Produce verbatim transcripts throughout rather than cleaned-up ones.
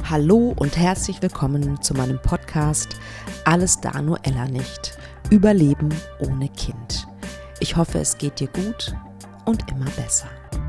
Hallo und herzlich willkommen zu meinem Podcast Alles da nur Ella nicht. Überleben ohne Kind. Ich hoffe, es geht dir gut und immer besser.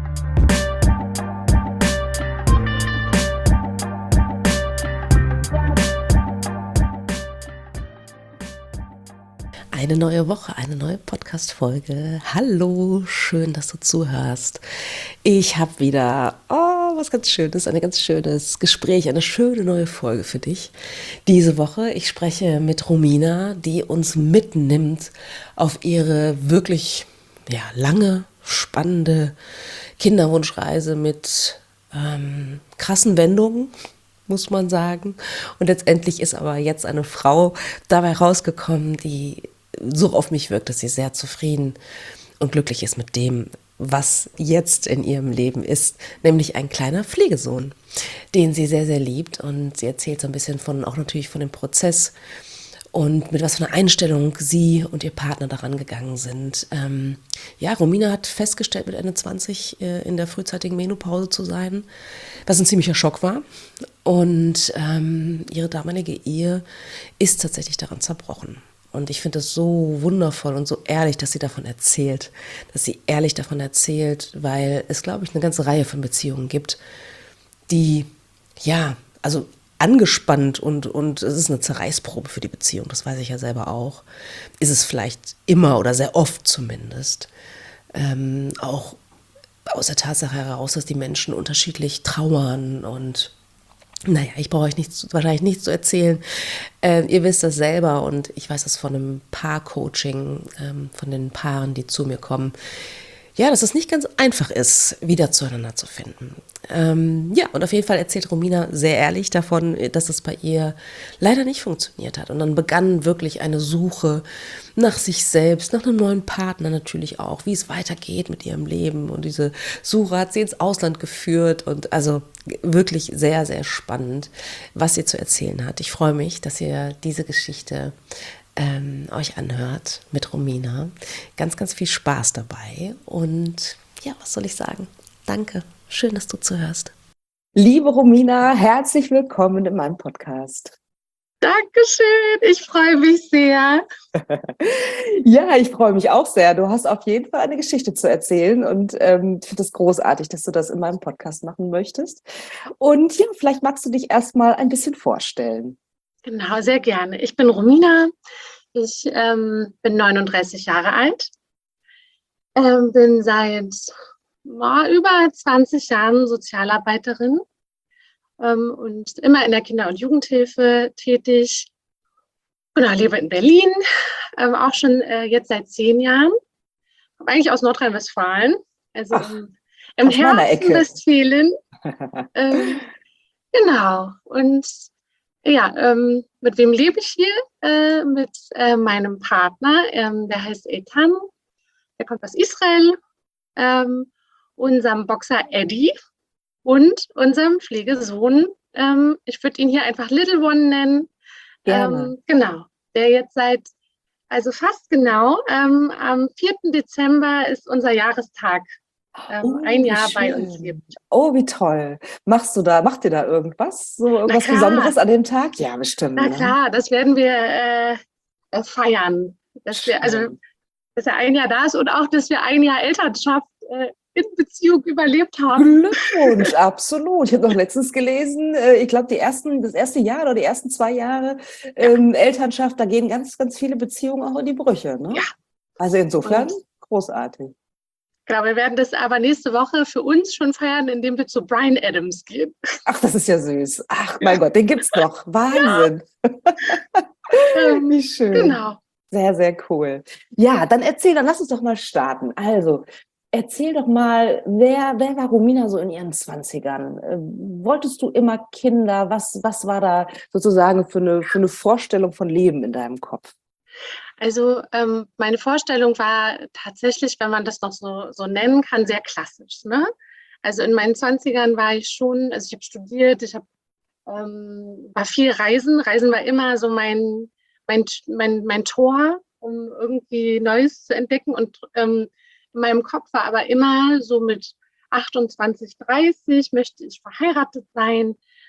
Eine neue Woche, eine neue Podcast-Folge. Hallo, schön, dass du zuhörst. Ich habe wieder oh, was ganz Schönes, ein ganz schönes Gespräch, eine schöne neue Folge für dich. Diese Woche, ich spreche mit Romina, die uns mitnimmt auf ihre wirklich ja, lange, spannende Kinderwunschreise mit ähm, krassen Wendungen, muss man sagen. Und letztendlich ist aber jetzt eine Frau dabei rausgekommen, die so auf mich wirkt, dass sie sehr zufrieden und glücklich ist mit dem, was jetzt in ihrem Leben ist, nämlich ein kleiner Pflegesohn, den sie sehr, sehr liebt. Und sie erzählt so ein bisschen von, auch natürlich von dem Prozess und mit was für einer Einstellung sie und ihr Partner daran gegangen sind. Ähm, ja, Romina hat festgestellt, mit Ende zwanzig äh, in der frühzeitigen Menopause zu sein, was ein ziemlicher Schock war. Und ähm, ihre damalige Ehe ist tatsächlich daran zerbrochen. Und ich finde es so wundervoll und so ehrlich, dass sie davon erzählt, dass sie ehrlich davon erzählt, weil es, glaube ich, eine ganze Reihe von Beziehungen gibt, die, ja, also angespannt und, und es ist eine Zerreißprobe für die Beziehung, das weiß ich ja selber auch, ist es vielleicht immer oder sehr oft zumindest, ähm, auch aus der Tatsache heraus, dass die Menschen unterschiedlich trauern und naja, ich brauche euch nichts, wahrscheinlich nichts zu erzählen. Äh, ihr wisst das selber und ich weiß das von einem Paar-Coaching, ähm, von den Paaren, die zu mir kommen. Ja, dass es nicht ganz einfach ist, wieder zueinander zu finden. Ähm, ja, und auf jeden Fall erzählt Romina sehr ehrlich davon, dass es bei ihr leider nicht funktioniert hat. Und dann begann wirklich eine Suche nach sich selbst, nach einem neuen Partner natürlich auch, wie es weitergeht mit ihrem Leben. Und diese Suche hat sie ins Ausland geführt und also wirklich sehr, sehr spannend, was sie zu erzählen hat. Ich freue mich, dass ihr diese Geschichte Ähm, euch anhört mit Romina. Ganz, ganz viel Spaß dabei. Und ja, was soll ich sagen? Danke. Schön, dass du zuhörst. Liebe Romina, herzlich willkommen in meinem Podcast. Dankeschön, ich freue mich sehr. Ja, ich freue mich auch sehr. Du hast auf jeden Fall eine Geschichte zu erzählen und ähm, ich finde es großartig, dass du das in meinem Podcast machen möchtest. Und ja, vielleicht magst du dich erstmal ein bisschen vorstellen. Genau, sehr gerne. Ich bin Romina, ich ähm, bin neununddreißig Jahre alt, ähm, bin seit oh, über zwanzig Jahren Sozialarbeiterin ähm, und immer in der Kinder- und Jugendhilfe tätig. Genau, lebe in Berlin, ähm, auch schon äh, jetzt seit zehn Jahren. Komme eigentlich aus Nordrhein-Westfalen, also Ach, im, im aus meiner Herzen Ecke. Westfalen. Ähm, genau, und ja, ähm, mit wem lebe ich hier? Äh, mit äh, meinem Partner, ähm, der heißt Eitan, der kommt aus Israel, ähm, unserem Boxer Eddie und unserem Pflegesohn, ähm, ich würde ihn hier einfach Little One nennen, Gerne. ähm, genau, der jetzt seit, also fast genau, ähm, am vierten Dezember ist unser Jahrestag, ähm, Oh, ein wie Jahr bei uns schön. lebt. Oh, wie toll. Machst du da, macht ihr da irgendwas? So Na irgendwas klar, Besonderes an dem Tag? Ja, bestimmt, na ne? klar, das werden wir äh, äh, feiern. Dass wir, also, Schön. dass er ein Jahr da ist und auch, dass wir ein Jahr Elternschaft äh, in Beziehung überlebt haben. Glückwunsch, absolut. Ich habe noch letztens gelesen, äh, ich glaube, die ersten, das erste Jahr oder die ersten zwei Jahre Ja, ähm, Elternschaft, da gehen ganz, ganz viele Beziehungen auch in die Brüche, ne? ja. Also insofern Und großartig. genau, wir werden das aber nächste Woche für uns schon feiern, indem wir zu Bryan Adams gehen. Ach, das ist ja süß. Ach, Ja, mein Gott, den gibt's noch. Wahnsinn. Wie ähm, schön. genau. Sehr, sehr cool. Ja, dann erzähl, dann lass uns doch mal starten. Also, erzähl doch mal, wer, wer war Romina so in ihren Zwanzigern? Äh, wolltest du immer Kinder? Was, was war da sozusagen für eine, für eine Vorstellung von Leben in deinem Kopf? Also ähm, meine Vorstellung war tatsächlich, wenn man das noch so, so nennen kann, sehr klassisch. Ne? Also in meinen Zwanzigern war ich schon, also ich habe studiert, ich habe ähm, war viel Reisen. Reisen war immer so mein, mein, mein, mein Tor, um irgendwie Neues zu entdecken. Und ähm, in meinem Kopf war aber immer so mit achtundzwanzig, dreißig möchte ich verheiratet sein,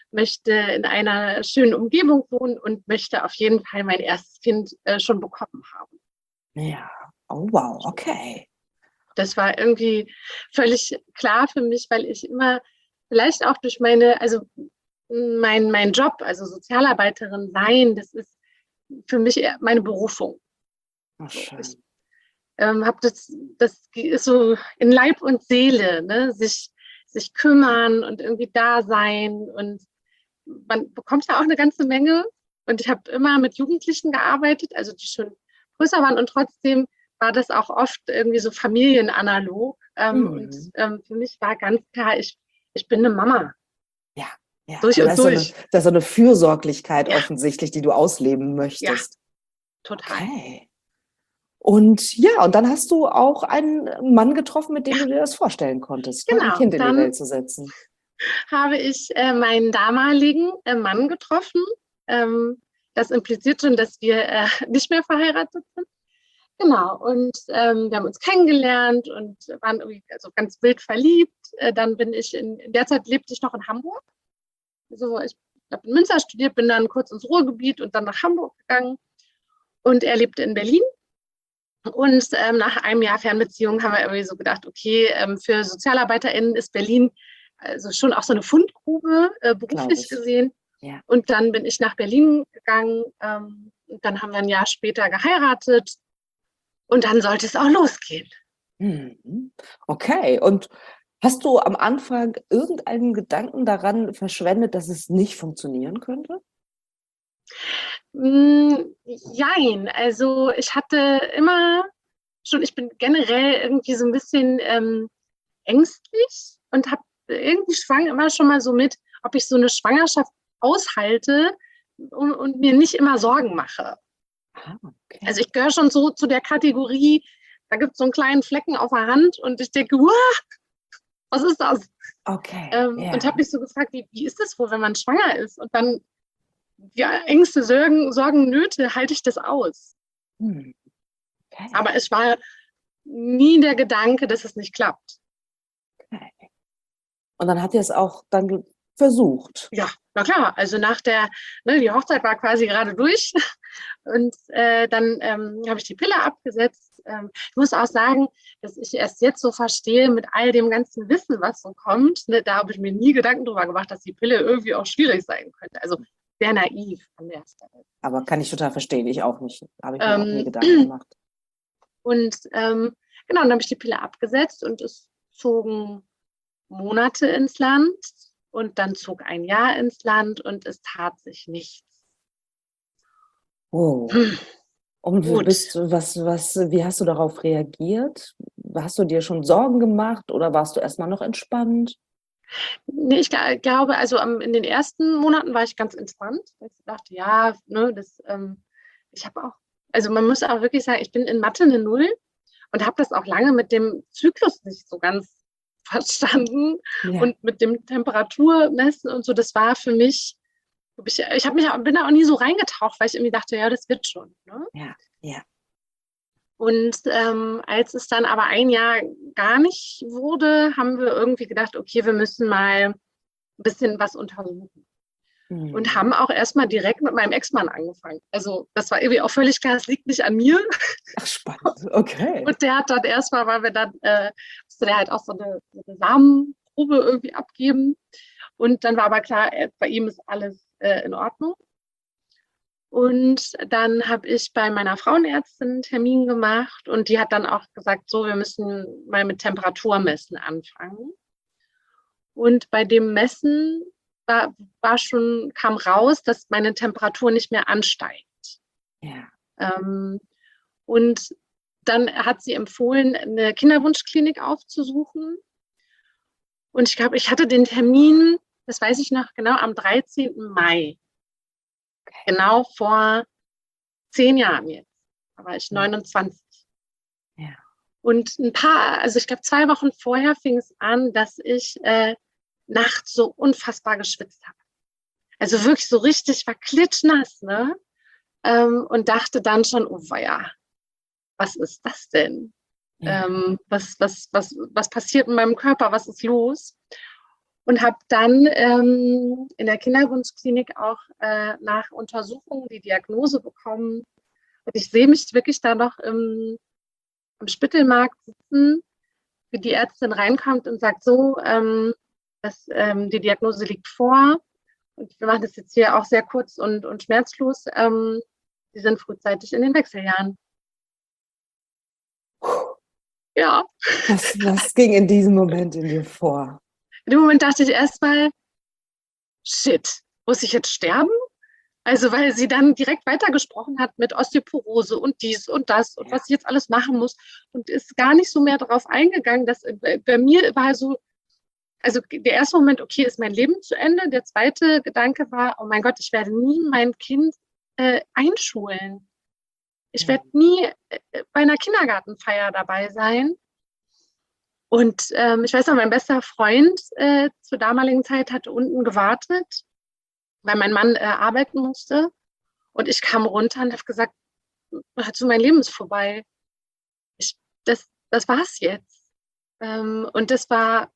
möchte in einer schönen Umgebung wohnen und möchte auf jeden Fall mein erstes Kind äh, schon bekommen haben. Ja, oh wow, okay. Das war irgendwie völlig klar für mich, weil ich immer, vielleicht auch durch meine, also mein, mein Job, also Sozialarbeiterin sein, das ist für mich eher meine Berufung. Oh, schön. Ich ähm, habe das, das ist so in Leib und Seele, ne? sich, sich kümmern und irgendwie da sein. Und man bekommt ja auch eine ganze Menge. Und ich habe immer mit Jugendlichen gearbeitet, also die schon größer waren. Und trotzdem war das auch oft irgendwie so familienanalog. Ähm, Mhm. Und ähm, für mich war ganz klar, ich, ich bin eine Mama. Ja, ja. Durch Also und da ist so eine, durch. da ist so eine Fürsorglichkeit Ja. offensichtlich, die du ausleben Ja, möchtest. total. Okay. Und ja, und dann hast du auch einen Mann getroffen, mit dem Ja, du dir das vorstellen konntest, ne? Ein genau. Kind in die Dann Welt zu setzen. habe ich äh, meinen damaligen äh, Mann getroffen. Ähm, das impliziert schon, dass wir äh, nicht mehr verheiratet sind. Genau, und ähm, wir haben uns kennengelernt und waren irgendwie also ganz wild verliebt. Äh, dann bin ich, in, in der Zeit lebte ich noch in Hamburg. Also ich habe in Münster studiert, bin dann kurz ins Ruhrgebiet und dann nach Hamburg gegangen. Und er lebte in Berlin. Und ähm, nach einem Jahr Fernbeziehung haben wir irgendwie so gedacht, okay, ähm, für SozialarbeiterInnen ist Berlin also schon auch so eine Fundgrube, äh, beruflich gesehen. Ja. Und dann bin ich nach Berlin gegangen. Ähm, und dann haben wir ein Jahr später geheiratet. Und dann sollte es auch losgehen. Mhm. Okay. Und hast du am Anfang irgendeinen Gedanken daran verschwendet, dass es nicht funktionieren könnte? Mm, jein, also ich hatte immer schon, ich bin generell irgendwie so ein bisschen ähm, ängstlich und habe irgendwie schwang immer schon mal so mit, ob ich so eine Schwangerschaft aushalte und, und mir nicht immer Sorgen mache. Ah, okay. Also ich gehöre schon so zu der Kategorie, da gibt es so einen kleinen Flecken auf der Hand und ich denke, Uah, was ist das? Okay, Ähm, ja. und habe mich so gefragt, wie, wie ist das wohl, wenn man schwanger ist? Und dann, ja, Ängste, Sorgen, Sorgen, Nöte, halte ich das aus? Hm. Okay. Aber es war nie der Gedanke, dass es nicht klappt. Okay. Und dann habt ihr es auch dann ge- versucht. Ja, na klar. Also nach der, ne, die Hochzeit war quasi gerade durch und äh, dann ähm, habe ich die Pille abgesetzt. Ähm, ich muss auch sagen, dass ich erst jetzt so verstehe mit all dem ganzen Wissen, was so kommt. Ne, da habe ich mir nie Gedanken drüber gemacht, dass die Pille irgendwie auch schwierig sein könnte. Also sehr naiv an der Stelle. Aber kann ich total verstehen, ich auch nicht. Habe ich mir auch nie Ähm, Gedanken gemacht. und ähm, genau, dann habe ich die Pille abgesetzt und es zogen Monate ins Land und dann zog ein Jahr ins Land und es tat sich nichts. Oh. Und wie Gut. bist du, was, was, wie hast du darauf reagiert? Hast du dir schon Sorgen gemacht oder warst du erstmal noch entspannt? Nee, ich gla- glaube, also am, in den ersten Monaten war ich ganz entspannt. Ich dachte, ja, ne, das, ähm, ich habe auch, also man muss auch wirklich sagen, ich bin in Mathe eine Null und habe das auch lange mit dem Zyklus nicht so ganz verstanden Ja, und mit dem Temperaturmessen und so. Das war für mich, ich, ich habe mich, auch- bin da auch nie so reingetaucht, weil ich irgendwie dachte, ja, das wird schon. Ne? ja, ja. Und ähm, als es dann aber ein Jahr gar nicht wurde, haben wir irgendwie gedacht, okay, wir müssen mal ein bisschen was untersuchen. Mhm. Und haben auch erstmal direkt mit meinem Ex-Mann angefangen. Also das war irgendwie auch völlig klar, es liegt nicht an mir. Ach, spannend. Okay. Und der hat dann erstmal, weil wir dann, äh, musste der halt auch so eine, so eine Samenprobe irgendwie abgeben. Und dann war aber klar, äh, bei ihm ist alles äh, in Ordnung. Und dann habe ich bei meiner Frauenärztin einen Termin gemacht und die hat dann auch gesagt, so, wir müssen mal mit Temperaturmessen anfangen. Und bei dem Messen war, war schon, kam raus, dass meine Temperatur nicht mehr ansteigt. Ja. Ähm, und dann hat sie empfohlen, eine Kinderwunschklinik aufzusuchen. Und ich glaube, ich hatte den Termin, das weiß ich noch genau, am dreizehnten Mai. Genau vor zehn Jahren jetzt. Da war ich neunundzwanzig. Ja. Und ein paar, also ich glaube, zwei Wochen vorher fing es an, dass ich äh, nachts so unfassbar geschwitzt habe. Also wirklich so richtig, war klitschnass, ne? Ähm, und dachte dann schon, oh weia, was ist das denn? Ja. Ähm, was, was, was, was passiert in meinem Körper? Was ist los? Und habe dann ähm, in der Kinderwunschklinik auch äh, nach Untersuchungen die Diagnose bekommen. Und ich sehe mich wirklich da noch im, im Spittelmarkt sitzen, wie die Ärztin reinkommt und sagt, so, ähm, dass, ähm, die Diagnose liegt vor. Und wir machen das jetzt hier auch sehr kurz und, und schmerzlos. Ähm, Sie sind frühzeitig in den Wechseljahren. Ja. Was, was ging in diesem Moment in dir vor? In dem Moment dachte ich erstmal, shit, muss ich jetzt sterben? Also, weil sie dann direkt weitergesprochen hat mit Osteoporose und dies und das und Ja. was ich jetzt alles machen muss und ist gar nicht so mehr darauf eingegangen, dass bei, bei mir war so, also der erste Moment, okay, ist mein Leben zu Ende. Der zweite Gedanke war, oh mein Gott, ich werde nie mein Kind äh, einschulen. Ich werde nie äh, bei einer Kindergartenfeier dabei sein. Und ähm, ich weiß noch, mein bester Freund äh, zur damaligen Zeit hatte unten gewartet, weil mein Mann äh, arbeiten musste. Und ich kam runter und habe gesagt, also mein Leben ist vorbei. Ich, das, das war's jetzt. Ähm, und das war,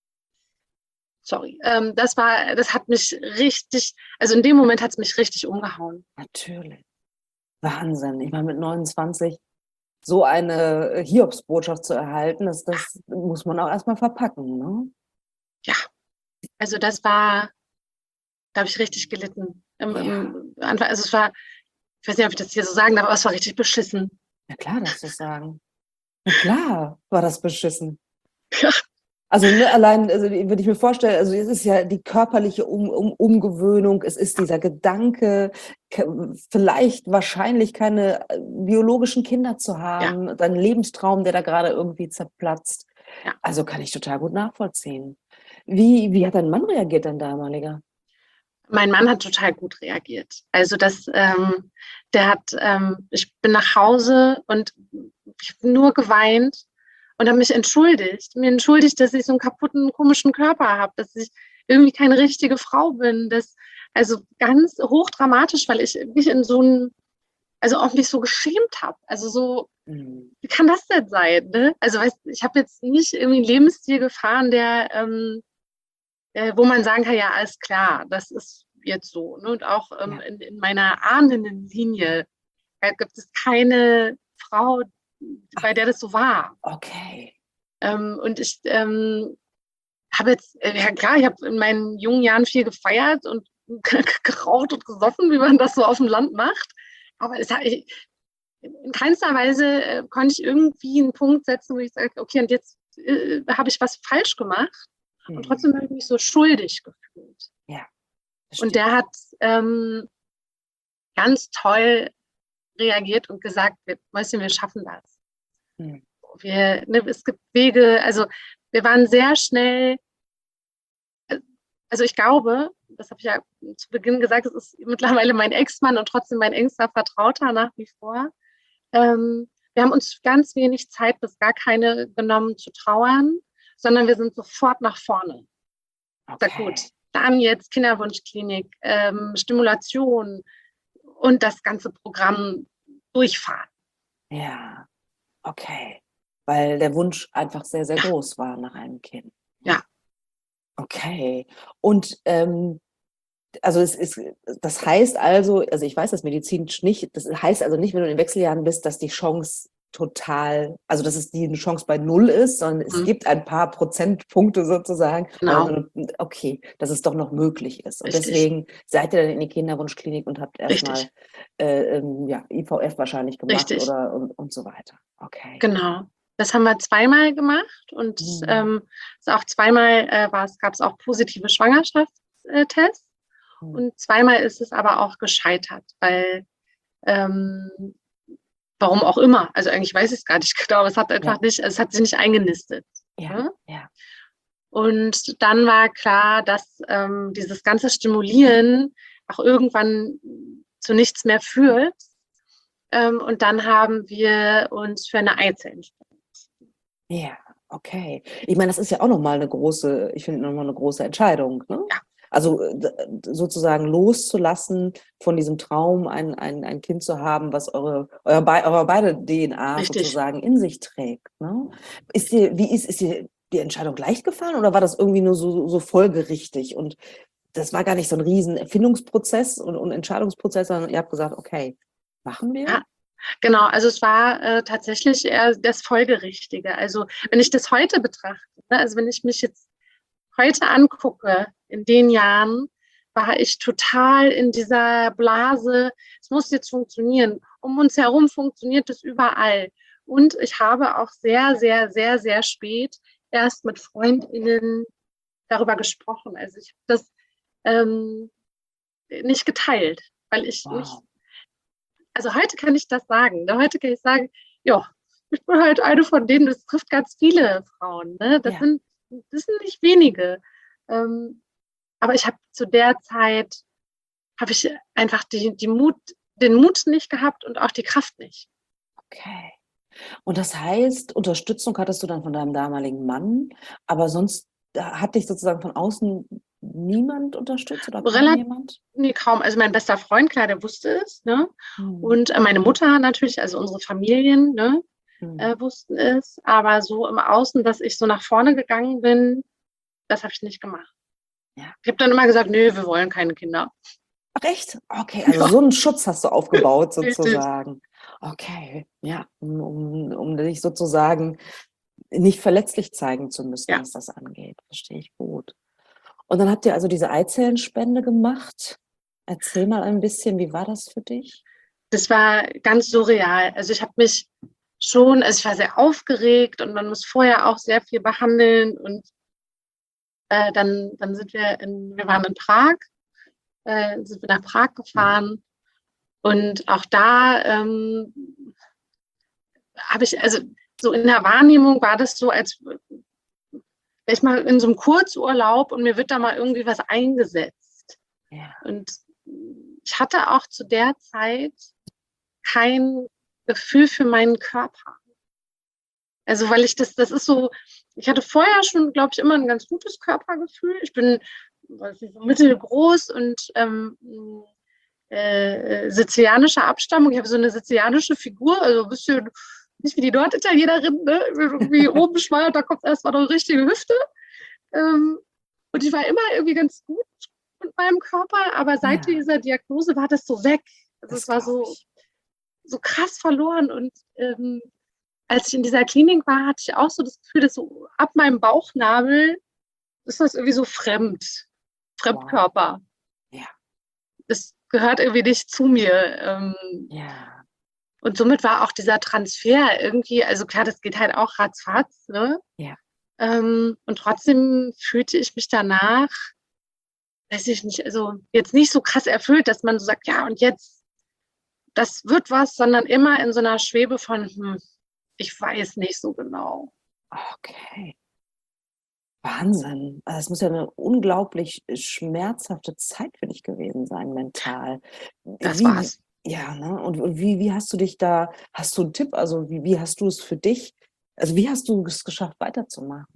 sorry, ähm, das war, das hat mich richtig, also in dem Moment hat es mich richtig umgehauen. Natürlich. Wahnsinn. Ich meine, mit neunundzwanzig so eine Hiobsbotschaft zu erhalten, das, das muss man auch erstmal verpacken, ne? Ja, also das war, da habe ich richtig gelitten. Im, Ja. im Anfang, also es war, ich weiß nicht, ob ich das hier so sagen darf, aber es war richtig beschissen. Na klar, darfst du das sagen. Na klar, war das beschissen. Ja. Also ne, allein, also wenn ich mir vorstelle, also es ist ja die körperliche um, um, Umgewöhnung, es ist dieser Gedanke, ke- vielleicht wahrscheinlich keine äh, biologischen Kinder zu haben, dein Lebenstraum, der da gerade irgendwie zerplatzt. Ja. Also kann ich total gut nachvollziehen. Wie, wie hat dein Mann reagiert, dein damaliger? Mein Mann hat total gut reagiert. Also das, ähm, der hat, ähm, ich bin nach Hause und ich habe nur geweint und habe mich entschuldigt. Mir entschuldigt, dass ich so einen kaputten, komischen Körper habe, dass ich irgendwie keine richtige Frau bin. Das, also ganz hochdramatisch, weil ich mich in so ein, also auch mich so geschämt habe. Also so, Hm. wie kann das denn sein? Ne? Also weißt, ich habe jetzt nicht irgendwie einen Lebensstil gefahren, der ähm, äh, wo man sagen kann, ja, alles klar, das ist jetzt so. Ne? Und auch ähm, Ja. in, in meiner ahnenden Linie äh, gibt es keine Frau, bei der das so war. Okay. Ähm, und ich ähm, habe jetzt, äh, ja klar, ich habe in meinen jungen Jahren viel gefeiert und geraucht und gesoffen, wie man das so auf dem Land macht. Aber es hat, ich, in keinster Weise äh, konnte ich irgendwie einen Punkt setzen, wo ich sage, okay, und jetzt äh, habe ich was falsch gemacht. Und Hm. trotzdem habe ich mich so schuldig gefühlt. Ja. Und der hat ähm, ganz toll reagiert und gesagt, wir, Mäuschen, wir schaffen das. Hm. Wir, ne, es gibt Wege, also wir waren sehr schnell, also ich glaube, das habe ich ja zu Beginn gesagt, es ist mittlerweile mein Ex-Mann und trotzdem mein engster Vertrauter nach wie vor. Ähm, wir haben uns ganz wenig Zeit, bis gar keine genommen zu trauern, sondern wir sind sofort nach vorne. Okay. Sag gut, dann jetzt Kinderwunschklinik, ähm, Stimulation und das ganze Programm durchfahren. Ja, okay. Weil der Wunsch einfach sehr, sehr Ja. groß war nach einem Kind. Ja. Okay. Und ähm, also es ist, das heißt also, also ich weiß das medizinisch nicht, das heißt also nicht, wenn du in den Wechseljahren bist, dass die Chance total, also dass es die eine Chance bei null ist, sondern es Mhm. gibt ein paar Prozentpunkte sozusagen. Genau. Also, okay, dass es doch noch möglich ist. Und Richtig. deswegen seid ihr dann in die Kinderwunschklinik und habt erstmal Richtig. äh, ähm, ja, I V F wahrscheinlich gemacht Richtig. oder und, und so weiter. Okay. Genau. Das haben wir zweimal gemacht und Mhm. ähm, ist auch zweimal äh, gab es auch positive Schwangerschaftstests Mhm. und zweimal ist es aber auch gescheitert, weil ähm, warum auch immer, also eigentlich weiß ich es gar nicht genau, aber es hat einfach Ja. nicht, es hat sich nicht eingenistet. Ja, Ne? ja. Und dann war klar, dass ähm, dieses ganze Stimulieren auch irgendwann zu nichts mehr führt. Ähm, und dann haben wir uns für eine Eizellentnahme. Ja, okay. Ich meine, das ist ja auch nochmal eine große, ich finde nochmal eine große Entscheidung, ne? Ja. Also äh, d- sozusagen loszulassen von diesem Traum, ein, ein, ein Kind zu haben, was eure, euer, Be eure beide D N A Richtig. sozusagen in sich trägt, ne? Ist dir, wie ist, ist dir die Entscheidung leicht gefallen oder war das irgendwie nur so, so folgerichtig? Und das war gar nicht so ein riesen Erfindungsprozess und, und Entscheidungsprozess, sondern ihr habt gesagt, okay, machen wir? Ja, genau, also es war äh, tatsächlich eher das Folgerichtige. Also wenn ich das heute betrachte, ne, also wenn ich mich jetzt heute angucke, in den Jahren, war ich total in dieser Blase, es muss jetzt funktionieren. Um uns herum funktioniert es überall. Und ich habe auch sehr, sehr, sehr, sehr spät erst mit FreundInnen darüber gesprochen. Also ich habe das ähm, nicht geteilt, weil ich Wow. nicht, also heute kann ich das sagen. Ne? Heute kann ich sagen, ja, ich bin halt eine von denen, das trifft ganz viele Frauen. Ne? Das, Ja. sind, das sind nicht wenige. Ähm, aber ich habe zu der Zeit, habe ich einfach die, die Mut, den Mut nicht gehabt und auch die Kraft nicht. Okay. Und das heißt, Unterstützung hattest du dann von deinem damaligen Mann, aber sonst äh, hat dich sozusagen von außen niemand unterstützt oder kaum Relativ, jemand? nee, kaum. Also mein bester Freund, klar, der wusste es. Ne? Hm. Und äh, meine Mutter natürlich, also unsere Familien, ne, Hm. äh, wussten es. Aber so im Außen, dass ich so nach vorne gegangen bin, das habe ich nicht gemacht. Ja. Ich habe dann immer gesagt, nö, wir wollen keine Kinder. Ach echt? Okay, also Ja. so einen Schutz hast du aufgebaut Richtig. sozusagen. Okay, ja, um, um, um dich sozusagen nicht verletzlich zeigen zu müssen, Ja. was das angeht. Verstehe ich gut. Und dann habt ihr also diese Eizellenspende gemacht. Erzähl mal ein bisschen, wie war das für dich? Das war ganz surreal. Also ich habe mich schon, also ich war sehr aufgeregt und man muss vorher auch sehr viel behandeln und äh, dann, dann sind wir in, wir waren in Prag, äh, sind wir nach Prag gefahren und auch da ähm, habe ich, also so in der Wahrnehmung war das so, als wäre ich mal in so einem Kurzurlaub und mir wird da mal irgendwie was eingesetzt. Ja. Und ich hatte auch zu der Zeit kein Gefühl für meinen Körper. Also weil ich das, das ist so, ich hatte vorher schon, glaube ich, immer ein ganz gutes Körpergefühl. Ich bin, weiß nicht, so mittelgroß und ähm, äh, sizilianischer Abstammung. Ich habe so eine sizilianische Figur, also ein bisschen nicht wie die Norditalienerin, ne? Irgendwie oben schmal, da kommt erstmal eine richtige Hüfte. Ähm, und ich war immer irgendwie ganz gut mit meinem Körper, aber seit Ja. dieser Diagnose war das so weg. Also Das es war glaub so, ich. so krass verloren. Und ähm, als ich in dieser Klinik war, hatte ich auch so das Gefühl, dass so ab meinem Bauchnabel ist das irgendwie so fremd. Fremdkörper. Wow. Ja. Das gehört irgendwie nicht zu mir. Ähm, Ja. und somit war auch dieser Transfer irgendwie, also klar, das geht halt auch ratzfatz, ne? Ja. Ähm, und trotzdem fühlte ich mich danach, weiß ich nicht, also jetzt nicht so krass erfüllt, dass man so sagt, ja, und jetzt, das wird was, sondern immer in so einer Schwebe von, hm, ich weiß nicht so genau. Okay. Wahnsinn. Also es muss ja eine unglaublich schmerzhafte Zeit für dich gewesen sein, mental. Das Wie, war's. ja, ne? Und, und wie, wie hast du dich da, hast du einen Tipp? Also wie, wie hast du es für dich, also wie hast du es geschafft, weiterzumachen?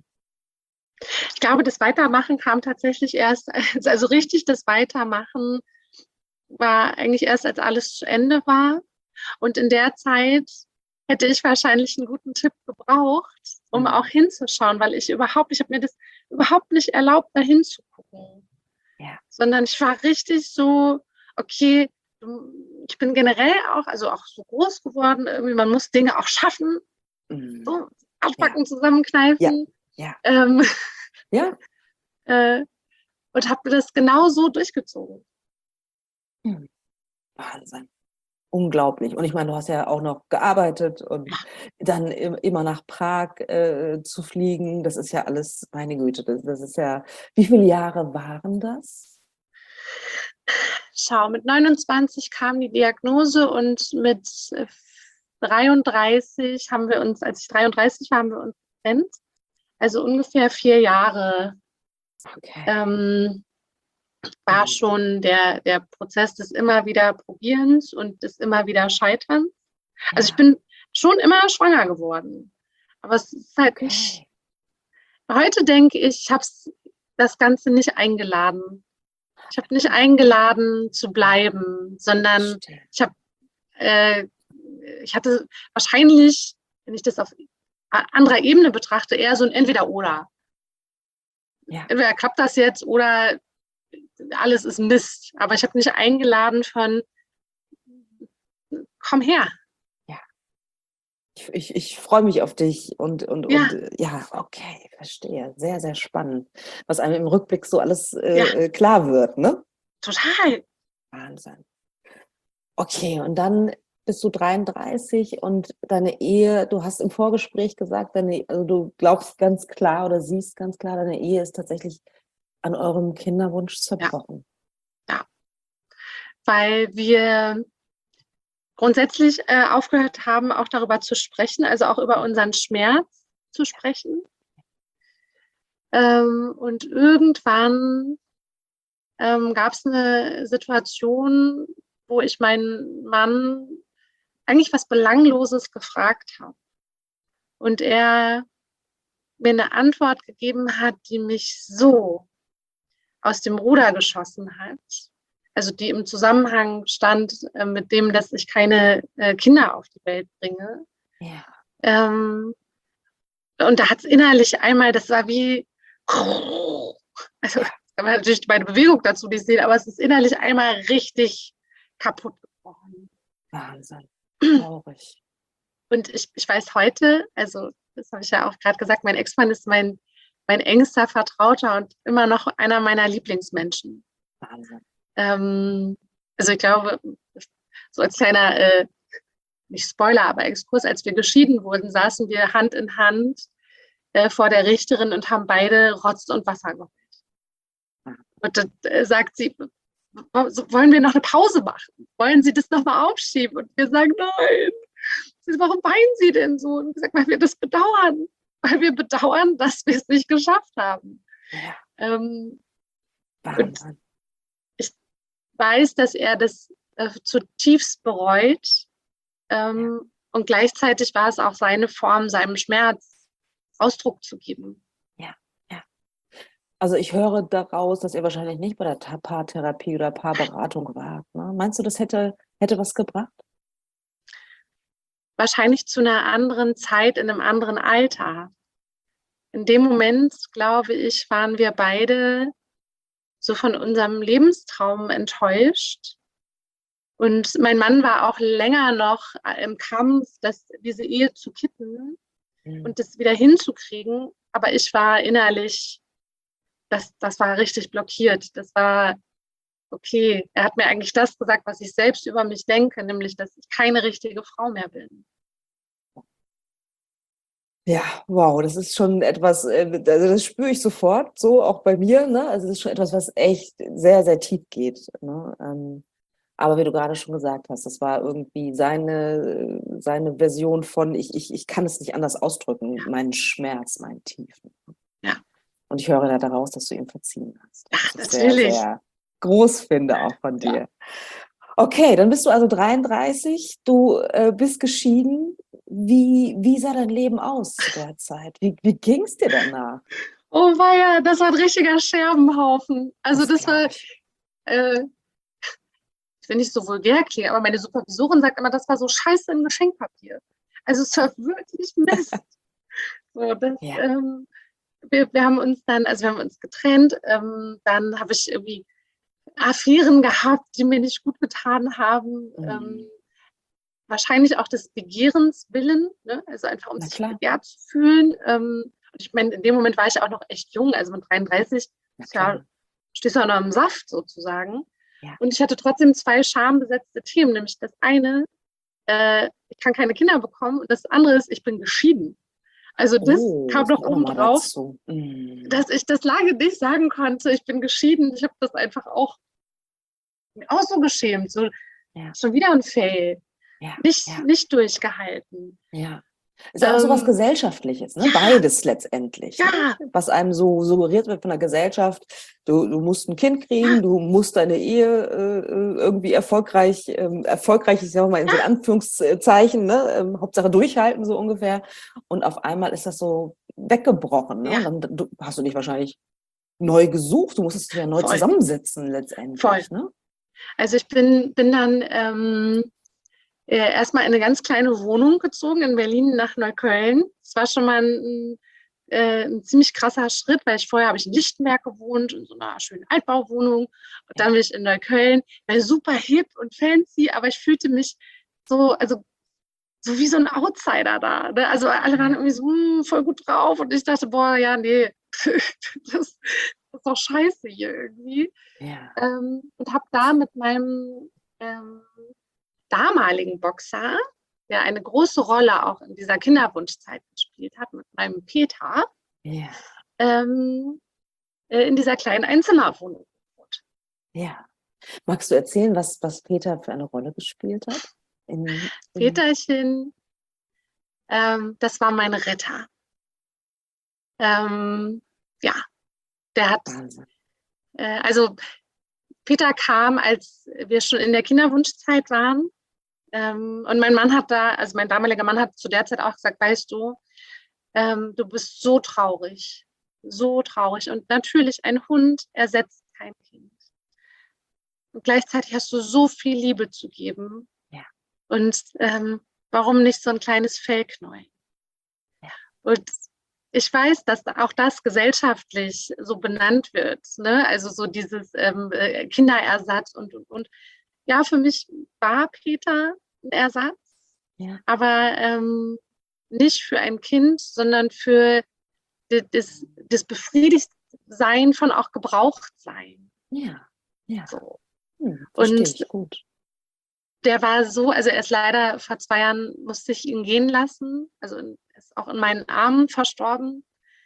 Ich glaube, das Weitermachen kam tatsächlich erst, also richtig das Weitermachen war eigentlich erst, als alles zu Ende war. Und in der Zeit hätte ich wahrscheinlich einen guten Tipp gebraucht, um Mhm. auch hinzuschauen, weil ich überhaupt, ich habe mir das überhaupt nicht erlaubt, da hinzugucken. Ja. Sondern ich war richtig so, okay, ich bin generell auch, also auch so groß geworden, irgendwie, man muss Dinge auch schaffen, Mhm. so abpacken, zusammenkneifen. Ja. Ähm, Ja. äh, und habe das genau so durchgezogen. Mhm. Wahnsinn. Unglaublich. Und ich meine, du hast ja auch noch gearbeitet und Ja. dann im, immer nach Prag äh, zu fliegen, das ist ja alles, meine Güte, das, das ist ja, wie viele Jahre waren das? Schau, mit neunundzwanzig kam die Diagnose und mit dreiunddreißig haben wir uns, als ich dreiunddreißig war, haben wir uns getrennt. Also ungefähr vier Jahre Okay. ähm, war schon der, der Prozess des immer wieder Probierens und des immer wieder Scheiterns. Also Ja. ich bin schon immer schwanger geworden. Aber es ist halt Okay. nicht. Heute denke ich, ich habe das Ganze nicht eingeladen. Ich habe nicht eingeladen zu bleiben, sondern Verstehe. ich habe, äh, ich hatte wahrscheinlich, wenn ich das auf anderer Ebene betrachte, eher so ein Entweder-Oder. Ja. entweder klappt das jetzt oder alles ist Mist. Aber ich habe nicht eingeladen von, komm her. Ich, ich, ich freue mich auf dich und, und, Ja. und äh, ja, okay, verstehe. Sehr, sehr spannend, was einem im Rückblick so alles äh, Ja. äh, klar wird, ne? Total. Wahnsinn. Okay, und dann bist du dreiunddreißig und deine Ehe, du hast im Vorgespräch gesagt, deine, also du glaubst ganz klar oder siehst ganz klar, deine Ehe ist tatsächlich an eurem Kinderwunsch zerbrochen. Ja. Weil wir grundsätzlich äh, aufgehört haben, auch darüber zu sprechen, also auch über unseren Schmerz zu sprechen. Ähm, und irgendwann ähm, gab es eine Situation, wo ich meinen Mann eigentlich was Belangloses gefragt habe. Und er mir eine Antwort gegeben hat, die mich so aus dem Ruder geschossen hat. Also die im Zusammenhang stand äh, mit dem, dass ich keine äh, Kinder auf die Welt bringe. Ja. Ähm, und da hat es innerlich einmal, das war wie, also da war natürlich meine Bewegung dazu nicht sehen, aber es ist innerlich einmal richtig kaputt gebrochen. Wahnsinn. Traurig. Und ich, ich weiß heute, also das habe ich ja auch gerade gesagt, mein Ex-Mann ist mein, mein engster Vertrauter und immer noch einer meiner Lieblingsmenschen. Wahnsinn. Ähm, also ich glaube, so als kleiner, äh, nicht Spoiler, aber Exkurs, als wir geschieden wurden, saßen wir Hand in Hand äh, vor der Richterin und haben beide Rotz und Wasser geholt. Und dann äh, sagt sie, wollen wir noch eine Pause machen? Wollen Sie das nochmal aufschieben? Und wir sagen, nein. Sie, warum weinen Sie denn so? Und wir sagen, weil wir das bedauern. Weil wir bedauern, dass wir es nicht geschafft haben. Ja. Ähm, Wahnsinn. und ich weiß, dass er das äh, zutiefst bereut. Ähm, ja. Und gleichzeitig war es auch seine Form, seinem Schmerz Ausdruck zu geben. Ja, ja. Also ich höre daraus, dass ihr wahrscheinlich nicht bei der Paartherapie oder Paarberatung wart. Ne? Meinst du, das hätte, hätte was gebracht? Wahrscheinlich zu einer anderen Zeit, in einem anderen Alter. In dem Moment, glaube ich, waren wir beide so von unserem Lebenstraum enttäuscht. Und mein Mann war auch länger noch im Kampf, das, diese Ehe zu kitten mhm. und das wieder hinzukriegen. Aber ich war innerlich, das, das war richtig blockiert. Das war, okay, er hat mir eigentlich das gesagt, was ich selbst über mich denke, nämlich, dass ich keine richtige Frau mehr bin. Ja, wow, das ist schon etwas, also das spüre ich sofort, so auch bei mir, ne? Also das ist schon etwas, was echt sehr, sehr tief geht, ne? Aber wie du gerade schon gesagt hast, das war irgendwie seine, seine Version von, ich, ich, ich kann es nicht anders ausdrücken, meinen Schmerz, meinen Tiefen. Ja. Und ich höre da daraus, dass du ihm verziehen hast. Ja, das natürlich. Sehr, sehr groß finde auch von dir. Ja. Okay, dann bist du also dreiunddreißig, du äh, bist geschieden. Wie, wie sah dein Leben aus zu der Zeit? Wie, wie ging es dir danach? Oh weia, das war ein richtiger Scherbenhaufen. Also das, das war, äh, ich will nicht so vulgär klingen, aber meine Supervisorin sagt immer, das war so Scheiße im Geschenkpapier. Also es war wirklich Mist. so, das, ja. ähm, wir, wir haben uns dann, also wir haben uns getrennt, ähm, dann habe ich irgendwie Affären gehabt, die mir nicht gut getan haben. Mhm. Ähm, wahrscheinlich auch des Begehrens willen, ne? Also einfach um sich begehrt zu fühlen. Ähm, und ich meine, in dem Moment war ich auch noch echt jung, also mit dreiunddreißig, ja, stehst du auch noch im Saft sozusagen. Ja. Und ich hatte trotzdem zwei schambesetzte Themen, nämlich das eine, äh, ich kann keine Kinder bekommen und das andere ist, ich bin geschieden. Also das oh, kam noch oben drauf, mm. dass ich das lange nicht sagen konnte, ich bin geschieden. Ich habe das einfach auch, auch so geschämt, so ja. schon wieder ein Fail. Ja, nicht, ja. nicht durchgehalten. Ja. Ist ja ähm, auch so was Gesellschaftliches, ne? Ja. Beides letztendlich. Ja. Ne? Was einem so suggeriert wird von der Gesellschaft, du, du musst ein Kind kriegen, du musst deine Ehe äh, irgendwie erfolgreich, ähm, erfolgreich ist ja auch mal in so Anführungszeichen, ne? Ähm, Hauptsache durchhalten, so ungefähr. Und auf einmal ist das so weggebrochen. Ne? Ja. Und dann du, hast du dich wahrscheinlich neu gesucht, du musstest dich ja neu Voll. zusammensetzen letztendlich. Voll. Ne? Also ich bin, bin dann ähm, erstmal in eine ganz kleine Wohnung gezogen in Berlin nach Neukölln. Es war schon mal ein äh, ein ziemlich krasser Schritt, weil ich vorher habe ich in Lichtenberg gewohnt, in so einer schönen Altbauwohnung. Und dann bin ich in Neukölln, war super hip und fancy, aber ich fühlte mich so, also so wie so ein Outsider da. Ne? Also alle waren irgendwie so hm, voll gut drauf und ich dachte, boah, ja, nee, das, das ist doch scheiße hier irgendwie. Ja. Ähm, und habe da mit meinem ähm, damaligen Boxer, der eine große Rolle auch in dieser Kinderwunschzeit gespielt hat, mit meinem Peter, Ja. ähm, äh, in dieser kleinen Einzimmerwohnung gewohnt. Ja. Magst du erzählen, was, was Peter für eine Rolle gespielt hat? In, in Peterchen, ähm, das war mein Retter. Ähm, ja, der hat, Wahnsinn. äh, also Peter kam, als wir schon in der Kinderwunschzeit waren. Ähm, und mein Mann hat da, also mein damaliger Mann hat zu der Zeit auch gesagt, weißt du, ähm, du bist so traurig, so traurig. Und natürlich, ein Hund ersetzt kein Kind. Und gleichzeitig hast du so viel Liebe zu geben. Ja. Und ähm, warum nicht so ein kleines Fellknäuel? Ja. Und ich weiß, dass auch das gesellschaftlich so benannt wird, ne? Also so dieses ähm, äh, Kinderersatz und, und, und. Ja, für mich war Peter ein Ersatz, Ja. aber ähm, nicht für ein Kind, sondern für das, das Befriedigtsein von auch Gebrauchtsein. Ja. Ja. So. Hm, verstehe Und ich gut. der war so, also er ist leider vor zwei Jahren, musste ich ihn gehen lassen, also er ist auch in meinen Armen verstorben.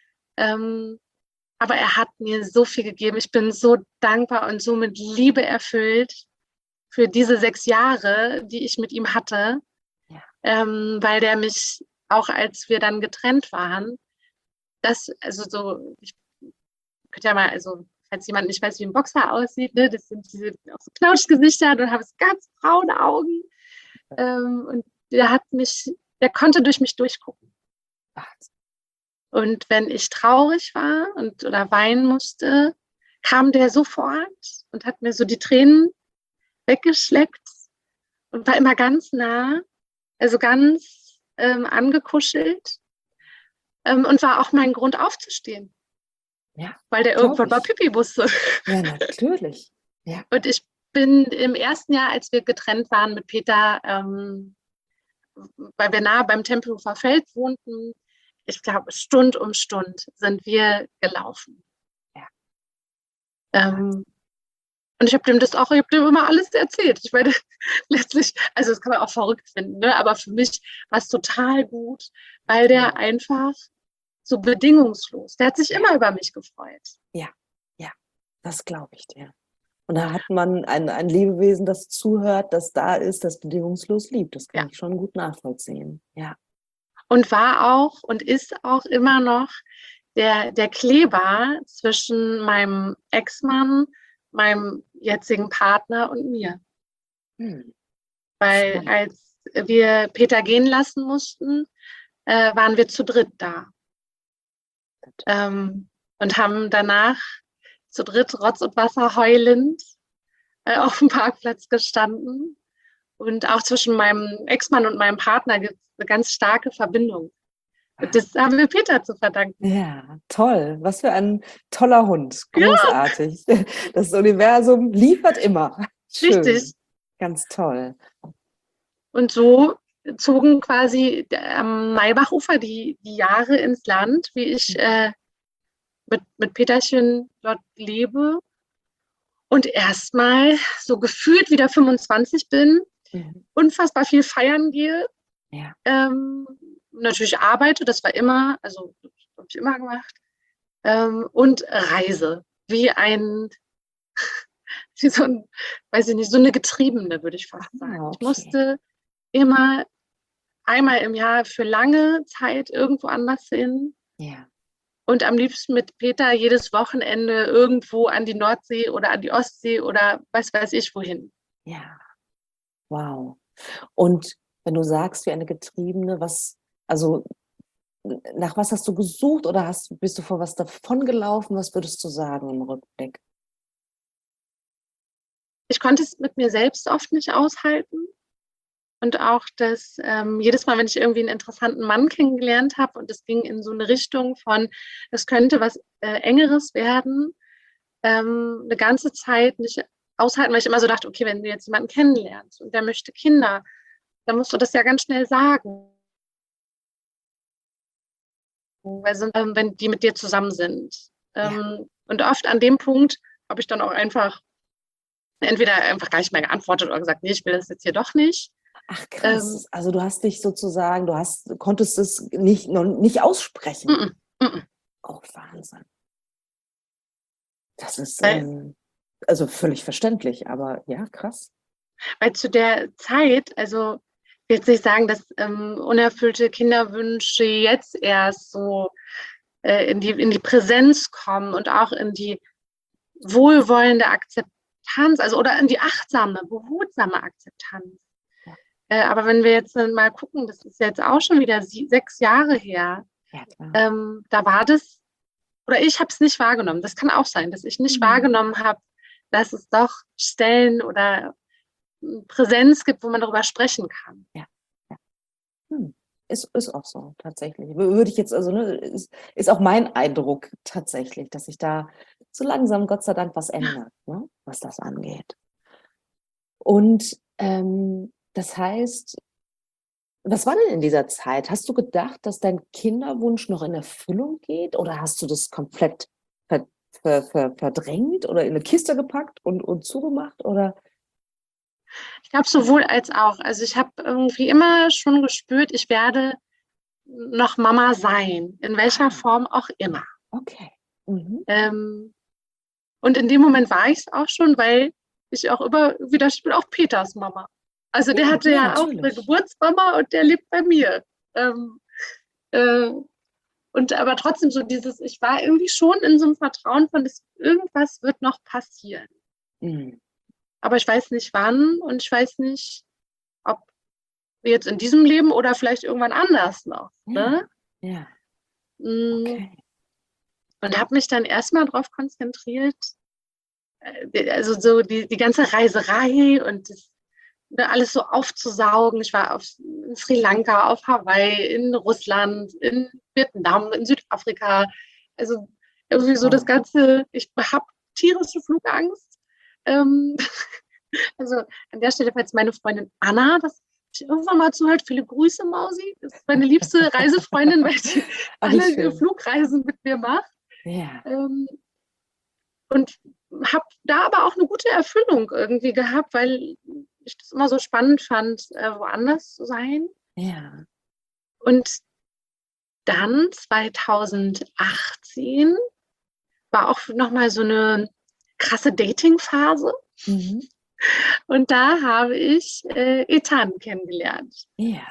Ähm, aber er hat mir so viel gegeben. Ich bin so dankbar und so mit Liebe erfüllt für diese sechs Jahre, die ich mit ihm hatte, Ja. ähm, weil der mich, auch als wir dann getrennt waren, das, also so, ich könnte ja mal, also falls jemand nicht weiß, wie ein Boxer aussieht, ne, das sind diese auch so Knautschgesichter und habe ganz braune Augen. Ähm, und der hat mich, der konnte durch mich durchgucken. Wahnsinn. Und wenn ich traurig war und oder weinen musste, kam der sofort und hat mir so die Tränen weggeschleckt und war immer ganz nah, also ganz ähm, angekuschelt ähm, und war auch mein Grund aufzustehen, Ja, weil der glaub irgendwann mal ich. Pipi musste. Ja, natürlich. Ja. Und ich bin im ersten Jahr, als wir getrennt waren mit Peter, ähm, weil wir nahe beim Tempelhofer Feld wohnten, ich glaube, Stund um Stund sind wir gelaufen. Ja. Ähm, und ich habe dem das auch, ich habe dem immer alles erzählt. Ich meine, letztlich, also das kann man auch verrückt finden, ne? Aber für mich war es total gut, weil der einfach so bedingungslos, der hat sich immer über mich gefreut. Ja, ja, das glaube ich dir. Und da hat man ein, ein Lebewesen, das zuhört, das da ist, das bedingungslos liebt. Das kann Ja. ich schon gut nachvollziehen. Ja. Und war auch und ist auch immer noch der, der Kleber zwischen meinem Ex-Mann, meinem jetzigen Partner und mir. Hm. Weil Spannend. als wir Peter gehen lassen mussten, äh, waren wir zu dritt da. Ähm, und haben danach zu dritt Rotz und Wasser heulend äh, auf dem Parkplatz gestanden. Und auch zwischen meinem Ex-Mann und meinem Partner gibt es eine ganz starke Verbindung. Und das haben wir Peter zu verdanken. Ja, toll. Was für ein toller Hund. Ja. Großartig. Das Universum liefert immer. Schön. Richtig. Ganz toll. Und so zogen quasi am Maybachufer die, die Jahre ins Land, wie ich äh, mit, mit Peterchen dort lebe und erstmal so gefühlt wieder fünfundzwanzig bin, Mhm. unfassbar viel feiern gehe, Ja. ähm, natürlich arbeite, das war immer, also das habe ich immer gemacht, ähm, und reise, wie ein, wie so ein, weiß ich nicht, so eine Getriebene, würde ich fast sagen. Ah, Ich okay. musste immer einmal im Jahr für lange Zeit irgendwo anders hin. Ja. Und am liebsten mit Peter jedes Wochenende irgendwo an die Nordsee oder an die Ostsee oder was weiß ich wohin. Ja. Wow. Und wenn du sagst, wie eine Getriebene, was, also nach was hast du gesucht oder hast, bist du vor was davongelaufen? Was würdest du sagen im Rückblick? Ich konnte es mit mir selbst oft nicht aushalten. Und auch, dass ähm, jedes Mal, wenn ich irgendwie einen interessanten Mann kennengelernt habe und es ging in so eine Richtung von, es könnte was äh, Engeres werden, ähm, eine ganze Zeit nicht aushalten, weil ich immer so dachte, okay, wenn du jetzt jemanden kennenlernst und der möchte Kinder, dann musst du das ja ganz schnell sagen, weil sonst, ähm, wenn die mit dir zusammen sind. Ähm, Ja. Und oft an dem Punkt habe ich dann auch einfach entweder einfach gar nicht mehr geantwortet oder gesagt, nee, ich will das jetzt hier doch nicht. Ach Ähm, krass. Also du hast dich sozusagen, du hast, konntest es nicht, noch nicht aussprechen. mm, mm, mm. Oh, Wahnsinn. Das ist Weil, ähm, also völlig verständlich, aber ja, krass. weil zu der Zeit, also ich will jetzt nicht sagen, dass ähm, unerfüllte Kinderwünsche jetzt erst so äh, in die, in die Präsenz kommen und auch in die wohlwollende Akzeptanz, also oder in die achtsame, behutsame Akzeptanz. Ja. Äh, aber wenn wir jetzt mal gucken, das ist jetzt auch schon wieder sie, sechs Jahre her, Ja, klar. ähm, da war das, oder ich habe es nicht wahrgenommen. Das kann auch sein, dass ich nicht Mhm. wahrgenommen habe, dass es doch Stellen oder Präsenz gibt, wo man darüber sprechen kann. Ja. Ja. Hm. Ist, ist auch so, tatsächlich. Würde ich jetzt, also, ne, ist, ist auch mein Eindruck tatsächlich, dass sich da so langsam, Gott sei Dank, was ändert, ne, was das angeht. Und ähm, das heißt, was war denn in dieser Zeit? Hast du gedacht, dass dein Kinderwunsch noch in Erfüllung geht? Oder hast du das komplett ver, ver, ver, verdrängt oder in eine Kiste gepackt und, und zugemacht? Oder? Ich glaube, sowohl als auch. Also ich habe irgendwie immer schon gespürt, ich werde noch Mama sein, in welcher Ah, Form auch immer. okay. Mhm. Ähm, und in dem Moment war ich es auch schon, weil ich auch immer wieder, ich bin auch Peters Mama. Also der Ja, hatte ja, ja auch eine natürlich. Geburtsmama und der lebt bei mir. Ähm, äh, und aber trotzdem so dieses, ich war irgendwie schon in so einem Vertrauen von, dass irgendwas wird noch passieren. Mhm. Aber ich weiß nicht wann und ich weiß nicht, ob jetzt in diesem Leben oder vielleicht irgendwann anders noch. Ja, Ne? ja, Und okay. habe mich dann erstmal darauf konzentriert, äh, also so die, die ganze Reiserei und das, ne, alles so aufzusaugen. Ich war auf, in Sri Lanka, auf Hawaii, in Russland, in Vietnam, in Südafrika. Also irgendwie so das Toll. Ganze, ich habe tierische Flugangst. Ähm, also an der Stelle, falls meine Freundin Anna das irgendwann mal zuhört, viele Grüße, Mausi. Das ist meine liebste Reisefreundin, weil sie Ah, wie alle schön. Flugreisen mit mir macht. Ja. Ähm, und habe da aber auch eine gute Erfüllung irgendwie gehabt, weil ich das immer so spannend fand, äh, woanders zu sein. Ja. Und dann zweitausendachtzehn war auch nochmal so eine krasse Dating-Phase. Mhm. Und da habe ich äh, Ethan kennengelernt. Ja.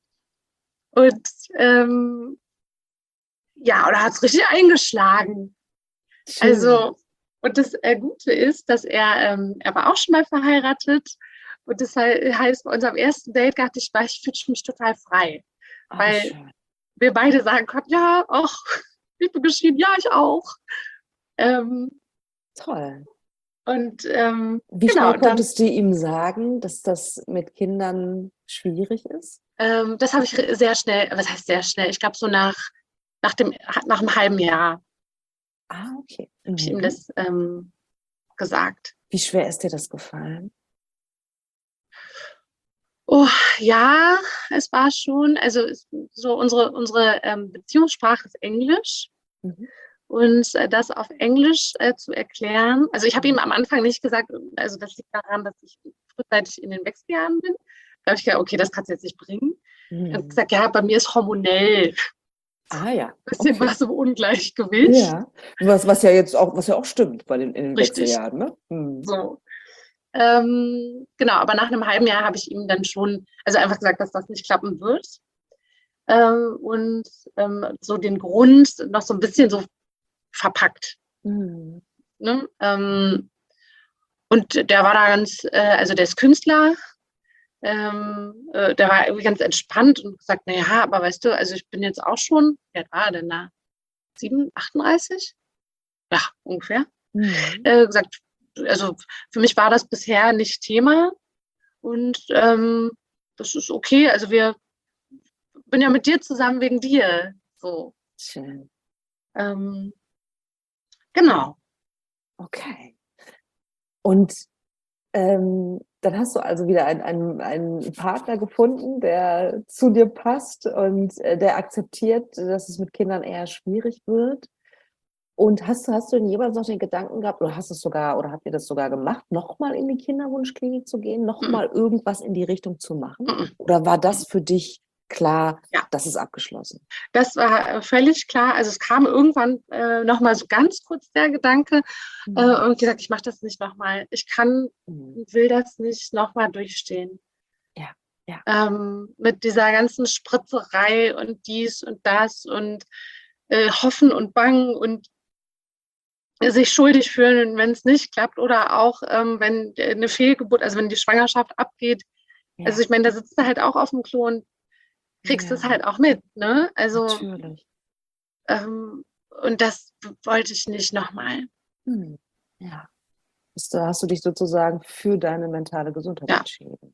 Und ähm, ja, da hat es richtig eingeschlagen. Schön. Also, und das äh, Gute ist, dass er, ähm, er war auch schon mal verheiratet. Und das heißt, bei unserem ersten Date dachte ich, ich fühlte mich total frei. Ah, wie Weil schön. wir beide sagen konnten, ja, auch, ich bin geschieden, ja, ich auch. Ähm, Toll. und ähm, Wie genau, schnell und dann, konntest du ihm sagen, dass das mit Kindern schwierig ist? ähm, das habe ich sehr schnell, was heißt sehr schnell? Ich glaube, so nach, nach, dem, nach einem halben Jahr Ah, okay. habe ich ihm Mhm. das ähm, gesagt. Wie schwer ist dir das gefallen? Oh, ja, es war schon, also es, so unsere, unsere ähm, Beziehungssprache ist Englisch. Mhm. Und äh, das auf Englisch äh, zu erklären, also ich habe ihm Mhm. am Anfang nicht gesagt, also das liegt daran, dass ich frühzeitig in den Wechseljahren bin. Da habe ich gesagt, okay, das kannst du jetzt nicht bringen. Ich habe Mhm. gesagt, ja, bei mir ist hormonell Ah ja, ein bisschen okay. was im Ungleichgewicht. Ja. Was, was ja jetzt auch, was ja auch stimmt bei den, in den Richtig, Wechseljahren, ne? Mhm. so. Ähm, genau, aber nach einem halben Jahr habe ich ihm dann schon, also einfach gesagt, dass das nicht klappen wird. Ähm, und ähm, so den Grund noch so ein bisschen so verpackt. Mhm. Ne? Ähm, und der war da ganz, äh, also der ist Künstler, ähm, äh, der war irgendwie ganz entspannt und gesagt, naja, aber weißt du, also ich bin jetzt auch schon, wie alt war er denn da? sieben, achtunddreißig? Ja, ungefähr. Mhm. Äh, gesagt, also für mich war das bisher nicht Thema und ähm, das ist okay. Also wir bin ja mit dir zusammen wegen dir. So. Schön. Ähm, genau. Okay. Und ähm, dann hast du also wieder einen, einen, einen Partner gefunden, der zu dir passt und äh, der akzeptiert, dass es mit Kindern eher schwierig wird. Und hast du, hast du denn jemals noch den Gedanken gehabt, oder hast es sogar, oder habt ihr das sogar gemacht, nochmal in die Kinderwunschklinik zu gehen, nochmal irgendwas in die Richtung zu machen? Mhm. Oder war das für dich klar, Ja. das ist abgeschlossen? Das war äh, völlig klar. Also es kam irgendwann äh, nochmal so ganz kurz der Gedanke Mhm. äh, und gesagt, ich mache das nicht nochmal. Ich kann, Mhm. will das nicht nochmal durchstehen. Ja, ja. Ähm, mit dieser ganzen Spritzerei und dies und das und äh, Hoffen und Bangen und sich schuldig fühlen, wenn es nicht klappt oder auch, ähm, wenn eine Fehlgeburt, also wenn die Schwangerschaft abgeht. Ja, Also ich meine, da sitzt du halt auch auf dem Klo und kriegst es ja, halt auch mit, ne? Also natürlich. ähm, und das wollte ich nicht nochmal. Hm. Ja. Hast du, hast du dich sozusagen für deine mentale Gesundheit Ja. entschieden.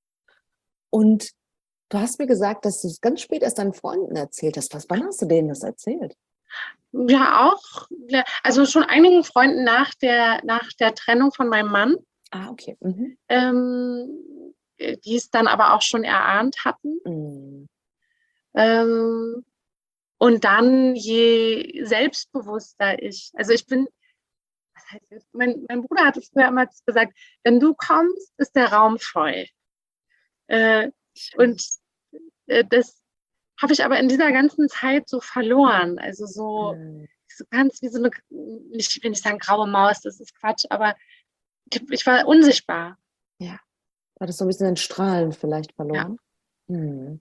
Und du hast mir gesagt, dass du es ganz spät erst deinen Freunden erzählt hast. Was, wann hast du denen das erzählt? Ja, auch. Ja, also schon einigen Freunden nach der, nach der Trennung von meinem Mann, Ah, okay. Mhm. ähm, die es dann aber auch schon erahnt hatten. Mhm. Ähm, und dann, je selbstbewusster ich, also ich bin, was heißt das? Mein, mein Bruder hat es früher immer gesagt, wenn du kommst, ist der Raum voll. Äh, und äh, das habe ich aber in dieser ganzen Zeit so verloren. Also so, Mhm. so ganz wie so eine, ich will nicht sagen graue Maus, das ist Quatsch, aber ich, ich war unsichtbar. Ja. War das so ein bisschen in Strahlen vielleicht Ja. verloren? Mhm.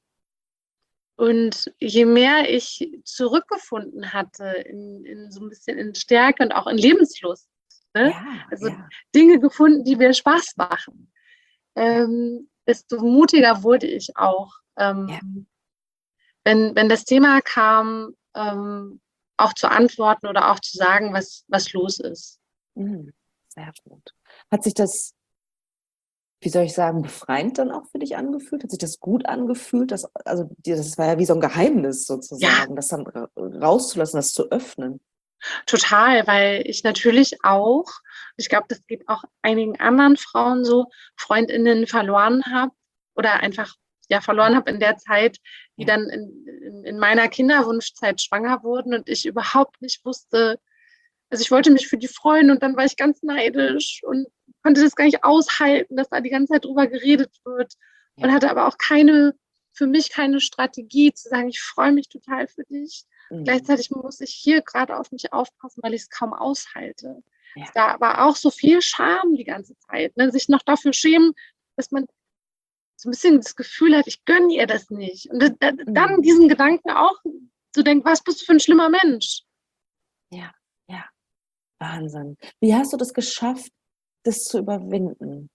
Und je mehr ich zurückgefunden hatte in, in so ein bisschen in Stärke und auch in Lebenslust, ne? Ja, Also ja. Dinge gefunden, die mir Spaß machen, ähm, desto mutiger wurde ich auch. Ähm, Ja. wenn, wenn das Thema kam, ähm, auch zu antworten oder auch zu sagen, was, was los ist. Mhm. Sehr gut. Hat sich das, wie soll ich sagen, befreiend dann auch für dich angefühlt? Hat sich das gut angefühlt? Das, also dir- das war ja wie so ein Geheimnis Ja, sozusagen, das dann ra- rauszulassen, das zu öffnen. total, weil ich natürlich auch, ich glaube, das geht auch einigen anderen Frauen so, Freundinnen verloren habe oder einfach ja verloren habe in der Zeit, die Ja. dann in, in, in meiner Kinderwunschzeit schwanger wurden und ich überhaupt nicht wusste, also ich wollte mich für die freuen und dann war ich ganz neidisch und konnte das gar nicht aushalten, dass da die ganze Zeit drüber geredet wird und Ja. hatte aber auch keine, für mich keine Strategie zu sagen, ich freue mich total für dich. Mhm. Gleichzeitig muss ich hier gerade auf mich aufpassen, weil ich es kaum aushalte. Ja. Da aber auch so viel Scham die ganze Zeit, ne? Sich noch dafür schämen, dass man so ein bisschen das Gefühl hat, ich gönne ihr das nicht. Und da, dann Mhm. diesen Gedanken auch zu denken, was bist du für ein schlimmer Mensch? Ja, ja. Wahnsinn. Wie hast du das geschafft, das zu überwinden?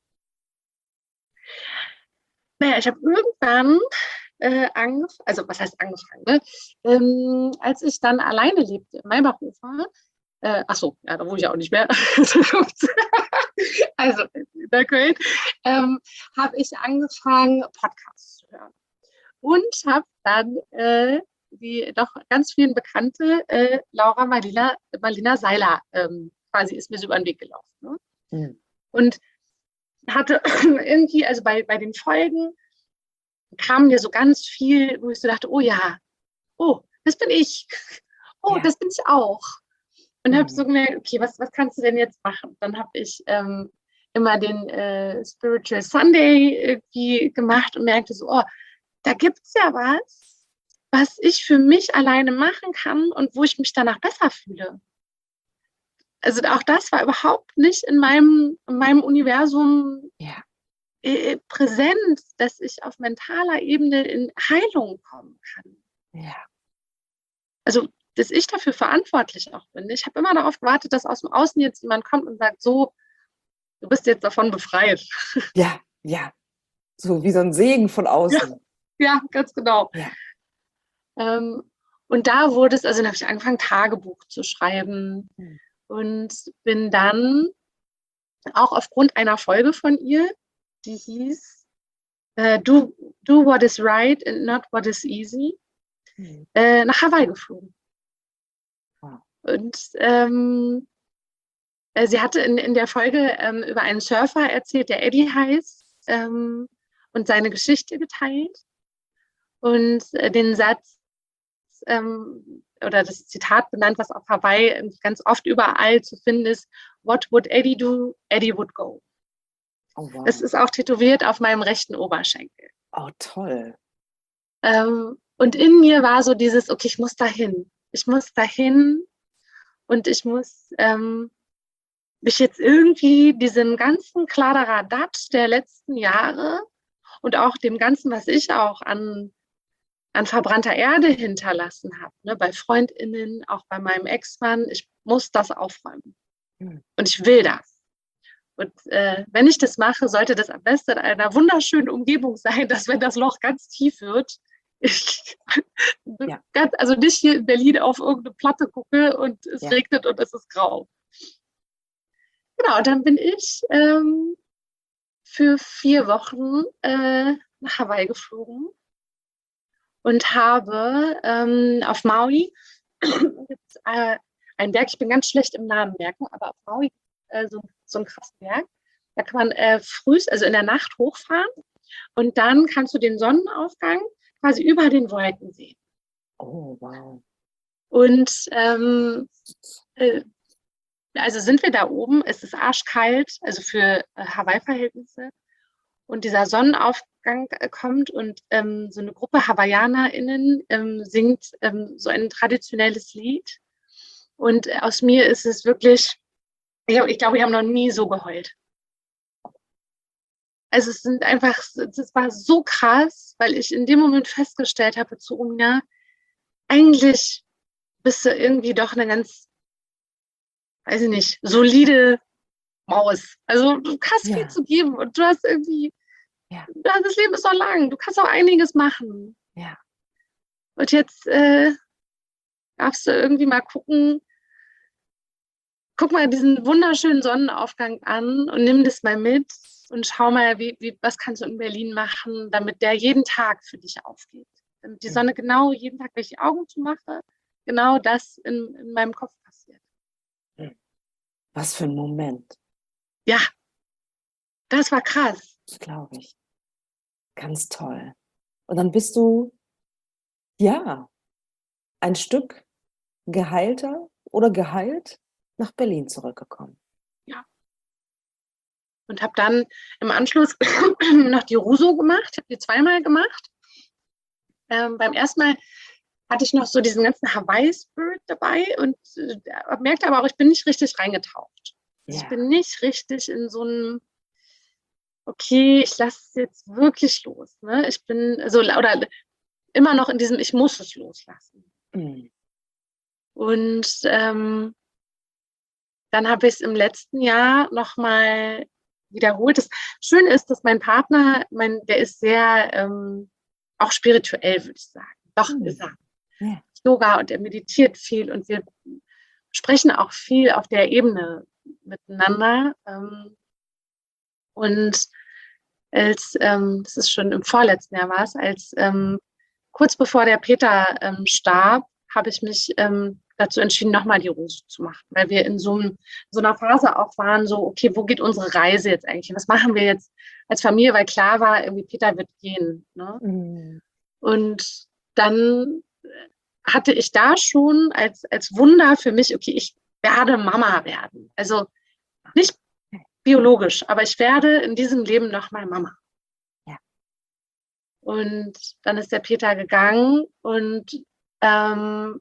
Naja, ich habe irgendwann äh, angefangen, also was heißt angefangen, ne? Ähm, als ich dann alleine lebte in Maybachufer, äh, ach so, ja, da wohne ich ja auch nicht mehr. Also in der Köln, ähm, habe ich angefangen, Podcasts zu hören. Und habe dann äh, die doch ganz vielen bekannte äh, Laura Marlina, Marlina Seiler ähm, quasi ist mir so über den Weg gelaufen. Ne? Mhm. Und hatte irgendwie, also bei, bei den Folgen kam mir so ganz viel, wo ich so dachte, oh ja, oh, das bin ich. Oh, Ja. das bin ich auch. Und habe so Mhm. gemerkt, okay, was, was kannst du denn jetzt machen? Dann habe ich ähm, immer den äh, Spiritual Sunday irgendwie gemacht und merkte so, oh, da gibt es ja was, was ich für mich alleine machen kann und wo ich mich danach besser fühle. Also auch das war überhaupt nicht in meinem, in meinem Universum Ja. äh, präsent, dass ich auf mentaler Ebene in Heilung kommen kann. Ja. Also, dass ich dafür verantwortlich auch bin. Ich habe immer darauf gewartet, dass aus dem Außen jetzt jemand kommt und sagt, so, du bist jetzt davon befreit. Ja, ja. So wie so ein Segen von Ja, außen. ja, ganz genau. Ja. Ähm, und da wurde es, also dann habe ich angefangen, Tagebuch zu schreiben Mhm. und bin dann auch aufgrund einer Folge von ihr, die hieß äh, do, do what is right and not what is easy, mhm. äh, nach Hawaii geflogen. Wow. Und ähm, sie hatte in, in der Folge ähm, über einen Surfer erzählt, der Eddie heißt, ähm, und seine Geschichte geteilt. Und äh, den Satz ähm, oder das Zitat benannt, was auf Hawaii ganz oft überall zu finden ist: What would Eddie do? Eddie would go. Oh, wow. Das ist auch tätowiert auf meinem rechten Oberschenkel. Oh, toll. Ähm, und in mir war so dieses, okay, ich muss dahin. Ich muss dahin und ich muss ähm, mich jetzt irgendwie diesem ganzen Kladderadatsch der letzten Jahre und auch dem Ganzen, was ich auch an, an verbrannter Erde hinterlassen habe, ne, bei FreundInnen, auch bei meinem Ex-Mann, ich muss das aufräumen. Mhm. Und ich will das. Und äh, wenn ich das mache, sollte das am besten in einer wunderschönen Umgebung sein, dass, wenn das Loch ganz tief wird, ich ja. ganz, also nicht hier in Berlin auf irgendeine Platte gucke und es ja. regnet und es ist grau. Genau, dann bin ich ähm, für vier Wochen äh, nach Hawaii geflogen und habe ähm, auf Maui gibt's, äh, einen Berg, ich bin ganz schlecht im Namen merken, aber auf Maui äh, so, so ein krassen Berg. Da kann man äh, früh, also in der Nacht hochfahren und dann kannst du den Sonnenaufgang quasi über den Wolken sehen. Oh, wow. Und ähm, äh, also sind wir da oben, es ist arschkalt, also für äh, Hawaii-Verhältnisse. Und dieser Sonnenaufgang äh, kommt und ähm, so eine Gruppe HawaiianerInnen ähm, singt ähm, so ein traditionelles Lied. Und äh, aus mir ist es wirklich, ich, ich glaube, wir haben noch nie so geheult. Also es sind einfach, es war so krass, weil ich in dem Moment festgestellt habe zu Romina, eigentlich bist du irgendwie doch eine ganz, weiß ich nicht, solide Maus. Also du hast ja. viel zu geben und du hast irgendwie, ja. das Leben ist so lang, du kannst auch einiges machen. Ja. Und jetzt äh, darfst du irgendwie mal gucken, guck mal diesen wunderschönen Sonnenaufgang an und nimm das mal mit und schau mal, wie, wie, was kannst du in Berlin machen, damit der jeden Tag für dich aufgeht. Damit die Sonne genau jeden Tag, wenn ich die Augen zumache, genau das in, in meinem Kopf passiert. Was für ein Moment. Ja, das war krass. Das glaube ich. Ganz toll. Und dann bist du, ja, ein Stück geheilter oder geheilt nach Berlin zurückgekommen. Ja. Und habe dann im Anschluss noch die Ruso gemacht. Ich habe die zweimal gemacht. Ähm, beim ersten Mal hatte ich noch so diesen ganzen Hawaii-Spirit dabei und äh, merkte aber auch, ich bin nicht richtig reingetaucht. Ja. Ich bin nicht richtig in so einem, okay, ich lasse es jetzt wirklich los. Ne? Ich bin so, oder immer noch in diesem, ich muss es loslassen. Mhm. Und ähm, dann habe ich es im letzten Jahr nochmal wiederholt. Das Schöne ist, dass mein Partner, mein, der ist sehr ähm, auch spirituell, würde ich sagen. Doch, mhm. ist er. Ja. Yoga und er meditiert viel und wir sprechen auch viel auf der Ebene miteinander. Ähm, und als, ähm, das ist schon im vorletzten Jahr war es, als ähm, kurz bevor der Peter ähm, starb, habe ich mich ähm, dazu entschieden, nochmal die Ruso zu machen, weil wir in so, einem, so einer Phase auch waren, so, okay, wo geht unsere Reise jetzt eigentlich? Was machen wir jetzt als Familie? Weil klar war, irgendwie Peter wird gehen. Ne? Mhm. Und dann hatte ich da schon als, als Wunder für mich, okay, ich werde Mama werden. Also nicht biologisch, aber ich werde in diesem Leben nochmal Mama. Ja. Und dann ist der Peter gegangen und ähm,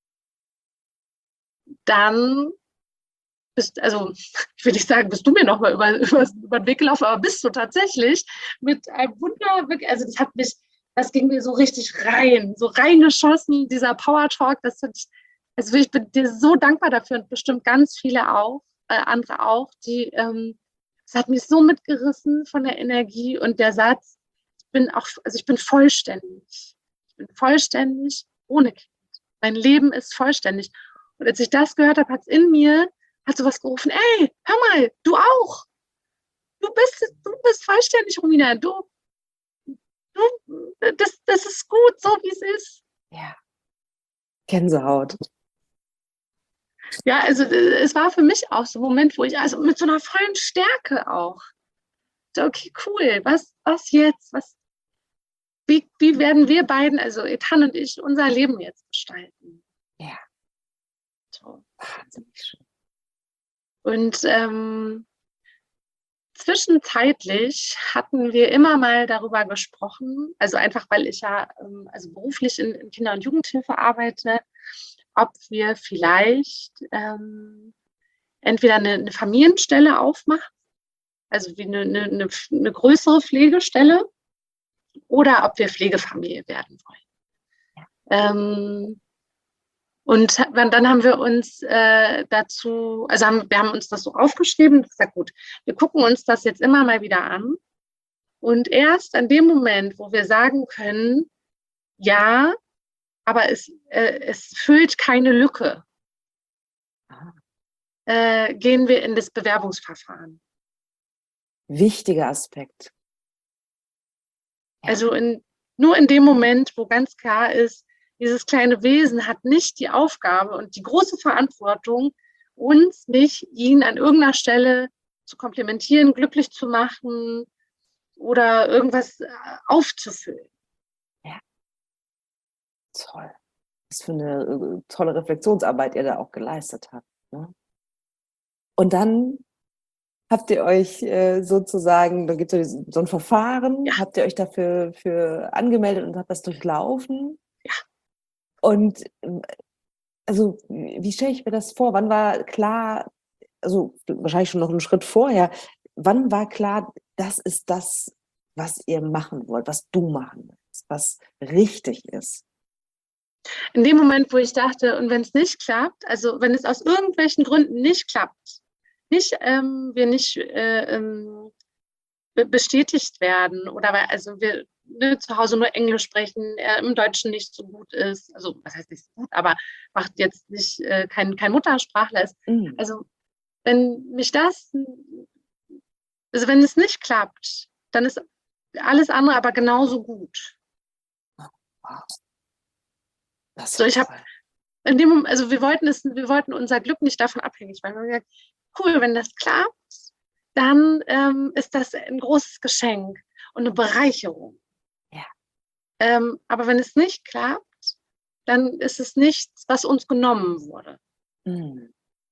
dann bist, also ich will nicht sagen, bist du mir nochmal über, über, über den Weg gelaufen, aber bist du tatsächlich mit einem Wunder, wirklich, also das hat mich, das ging mir so richtig rein, so reingeschossen, dieser Power Talk, das hat, also ich bin dir so dankbar dafür und bestimmt ganz viele auch, äh, andere auch, die, ähm, das hat mich so mitgerissen von der Energie und der Satz, ich bin auch, also ich bin vollständig, ich bin vollständig ohne Kind, mein Leben ist vollständig. Und als ich das gehört habe, hat es in mir, hat sowas gerufen, ey, hör mal, du auch, du bist, du bist vollständig, Romina, du, du, das, das ist gut, so wie es ist. Ja. Gänsehaut. Ja, also äh, es war für mich auch so ein Moment, wo ich also mit so einer vollen Stärke auch, so, okay, cool, was, was jetzt? Was, wie, wie werden wir beiden, also Ethan und ich, unser Leben jetzt gestalten? Ja. So. Wahnsinnig schön. Und ähm, zwischenzeitlich hatten wir immer mal darüber gesprochen, also einfach, weil ich ja ähm, also beruflich in, in Kinder- und Jugendhilfe arbeite, ob wir vielleicht ähm, entweder eine, eine Familienstelle aufmachen, also wie eine, eine, eine, eine größere Pflegestelle, oder ob wir Pflegefamilie werden wollen. Ähm, und dann haben wir uns äh, dazu, also haben, wir haben uns das so aufgeschrieben und gesagt, gut, wir gucken uns das jetzt immer mal wieder an. Und erst an dem Moment, wo wir sagen können, ja, aber es, äh, es füllt keine Lücke, äh, gehen wir in das Bewerbungsverfahren. Wichtiger Aspekt. Ja. Also in, nur in dem Moment, wo ganz klar ist, dieses kleine Wesen hat nicht die Aufgabe und die große Verantwortung, uns nicht, ihn an irgendeiner Stelle zu komplimentieren, glücklich zu machen oder irgendwas aufzufüllen. Ja. Toll. Was für eine tolle Reflexionsarbeit ihr da auch geleistet habt. Ne? Und dann habt ihr euch äh, sozusagen, da gibt es so, so ein Verfahren, ja. Habt ihr euch dafür für angemeldet und habt das durchlaufen? Ja. Und also, wie stelle ich mir das vor? Wann war klar, also wahrscheinlich schon noch einen Schritt vorher, wann war klar, das ist das, was ihr machen wollt, was du machen willst, was richtig ist? In dem Moment, wo ich dachte, und wenn es nicht klappt, also wenn es aus irgendwelchen Gründen nicht klappt, nicht, ähm, wir nicht äh, ähm, bestätigt werden oder weil also wir ne, zu Hause nur Englisch sprechen, er im Deutschen nicht so gut ist, also was heißt nicht so gut, aber macht jetzt nicht äh, kein, kein Muttersprachler ist. Mhm. Also wenn mich das, also wenn es nicht klappt, dann ist alles andere aber genauso gut. Wow. Das ist so, ich habe in dem Moment, also wir wollten es, wir wollten unser Glück nicht davon abhängig machen. Wir haben gesagt, cool, wenn das klappt, dann ähm, ist das ein großes Geschenk und eine Bereicherung. Ja. Ähm, aber wenn es nicht klappt, dann ist es nichts, was uns genommen wurde. Mhm.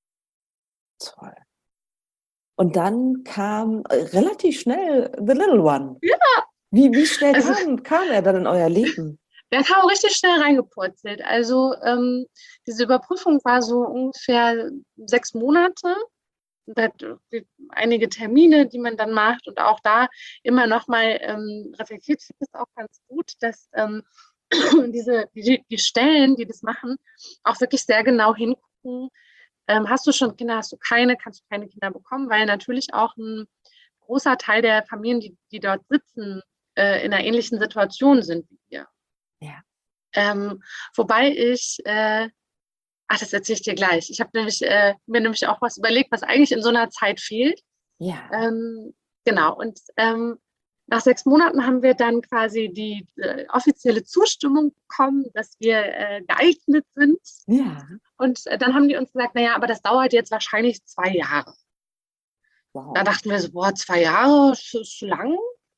Toll. Und dann kam äh, relativ schnell The Little One. Ja. Wie, wie schnell also, kam, kam er dann in euer Leben? Der kam richtig schnell reingepurzelt. Also ähm, diese Überprüfung war so ungefähr sechs Monate. Da hat einige Termine, die man dann macht und auch da immer noch mal ähm, reflektiert. Ich finde es auch ganz gut, dass ähm, diese, die, die Stellen, die das machen, auch wirklich sehr genau hingucken. Ähm, hast du schon Kinder, hast du keine, kannst du keine Kinder bekommen, weil natürlich auch ein großer Teil der Familien, die, die dort sitzen, äh, in einer ähnlichen Situation sind wie wir. Ja. Ähm, wobei ich äh, Ach, das erzähle ich dir gleich. Ich habe nämlich, äh, mir nämlich auch was überlegt, was eigentlich in so einer Zeit fehlt. Ja. Ähm, genau. Und ähm, nach sechs Monaten haben wir dann quasi die äh, offizielle Zustimmung bekommen, dass wir äh, geeignet sind. Ja. Und äh, dann haben die uns gesagt, naja, aber das dauert jetzt wahrscheinlich zwei Jahre. Wow. Da dachten wir so, boah, zwei Jahre ist lang.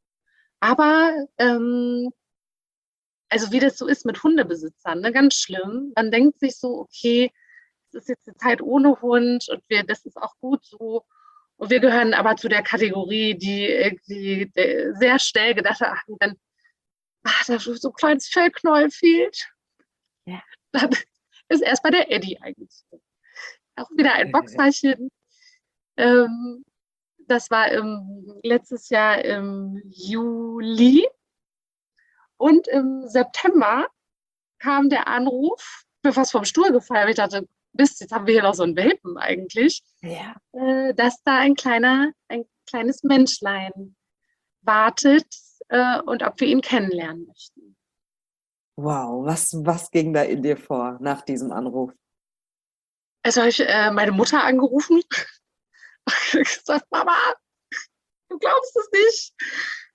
Aber ähm, also wie das so ist mit Hundebesitzern, ne, ganz schlimm. Man denkt sich so, okay, es ist jetzt eine Zeit ohne Hund und wir, das ist auch gut so. Und wir gehören aber zu der Kategorie, die, die, die sehr schnell gedacht hat, ach, dann, ach, da so ein kleines Fellknäuel fehlt. Ja. Dann ist erstmal der Eddie eingezogen. Auch wieder ein Boxerchen. Ähm, das war im, letztes Jahr im Juli. Und im September kam der Anruf, ich bin fast vom Stuhl gefallen, ich dachte, Mist, jetzt haben wir hier noch so einen Welpen eigentlich, ja. äh, dass da ein kleiner, ein kleines Menschlein wartet äh, und ob wir ihn kennenlernen möchten. Wow, was, was ging da in dir vor nach diesem Anruf? Also habe ich äh, meine Mutter angerufen und gesagt, Mama, du glaubst es nicht.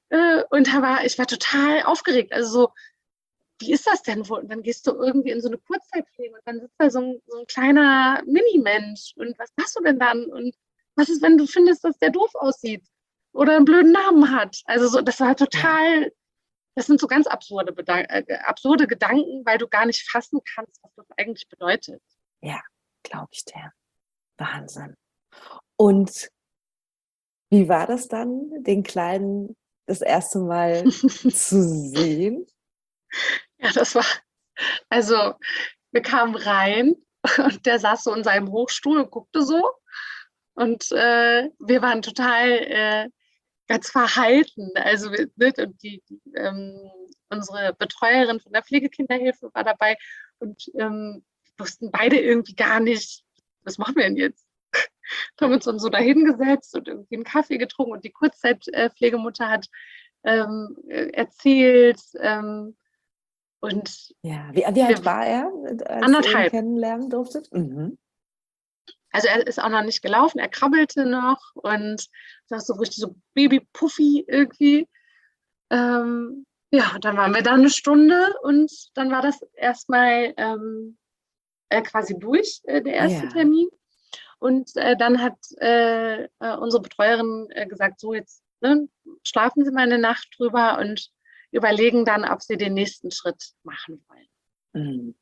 Äh, und da war, ich war total aufgeregt. Also so, wie ist das denn wohl? Und dann gehst du irgendwie in so eine Kurzzeitpflege und dann sitzt da so ein, so ein kleiner Mini-Mensch. Und was machst du denn dann? Und was ist, wenn du findest, dass der doof aussieht oder einen blöden Namen hat? Also so, das war total, das sind so ganz absurde, Bedan- äh, absurde Gedanken, weil du gar nicht fassen kannst, was das eigentlich bedeutet. Ja, glaube ich dir. Wahnsinn. Und wie war das dann, den Kleinen das erste Mal zu sehen? Ja, das war, also wir kamen rein und der saß so in seinem Hochstuhl und guckte so. Und äh, wir waren total äh, ganz verhalten. Also wir, ne, und die, die ähm, unsere Betreuerin von der Pflegekinderhilfe war dabei und ähm, wussten beide irgendwie gar nicht, was machen wir denn jetzt? Wir haben uns dann so dahingesetzt und irgendwie einen Kaffee getrunken und die Kurzzeitpflegemutter hat ähm, erzählt ähm, und Ja, wie, wie alt wir, war er, als ihr ihn anderthalb. kennenlernen durftet? Mhm. Also er ist auch noch nicht gelaufen, er krabbelte noch und das so richtig so Baby-Puffy irgendwie. Ähm, ja, dann waren wir da eine Stunde und dann war das erstmal ähm, äh, quasi durch, äh, der erste Ja, Termin. Und äh, dann hat äh, äh, unsere Betreuerin äh, gesagt, so jetzt ne, schlafen Sie mal eine Nacht drüber und überlegen dann, ob Sie den nächsten Schritt machen wollen. mhm.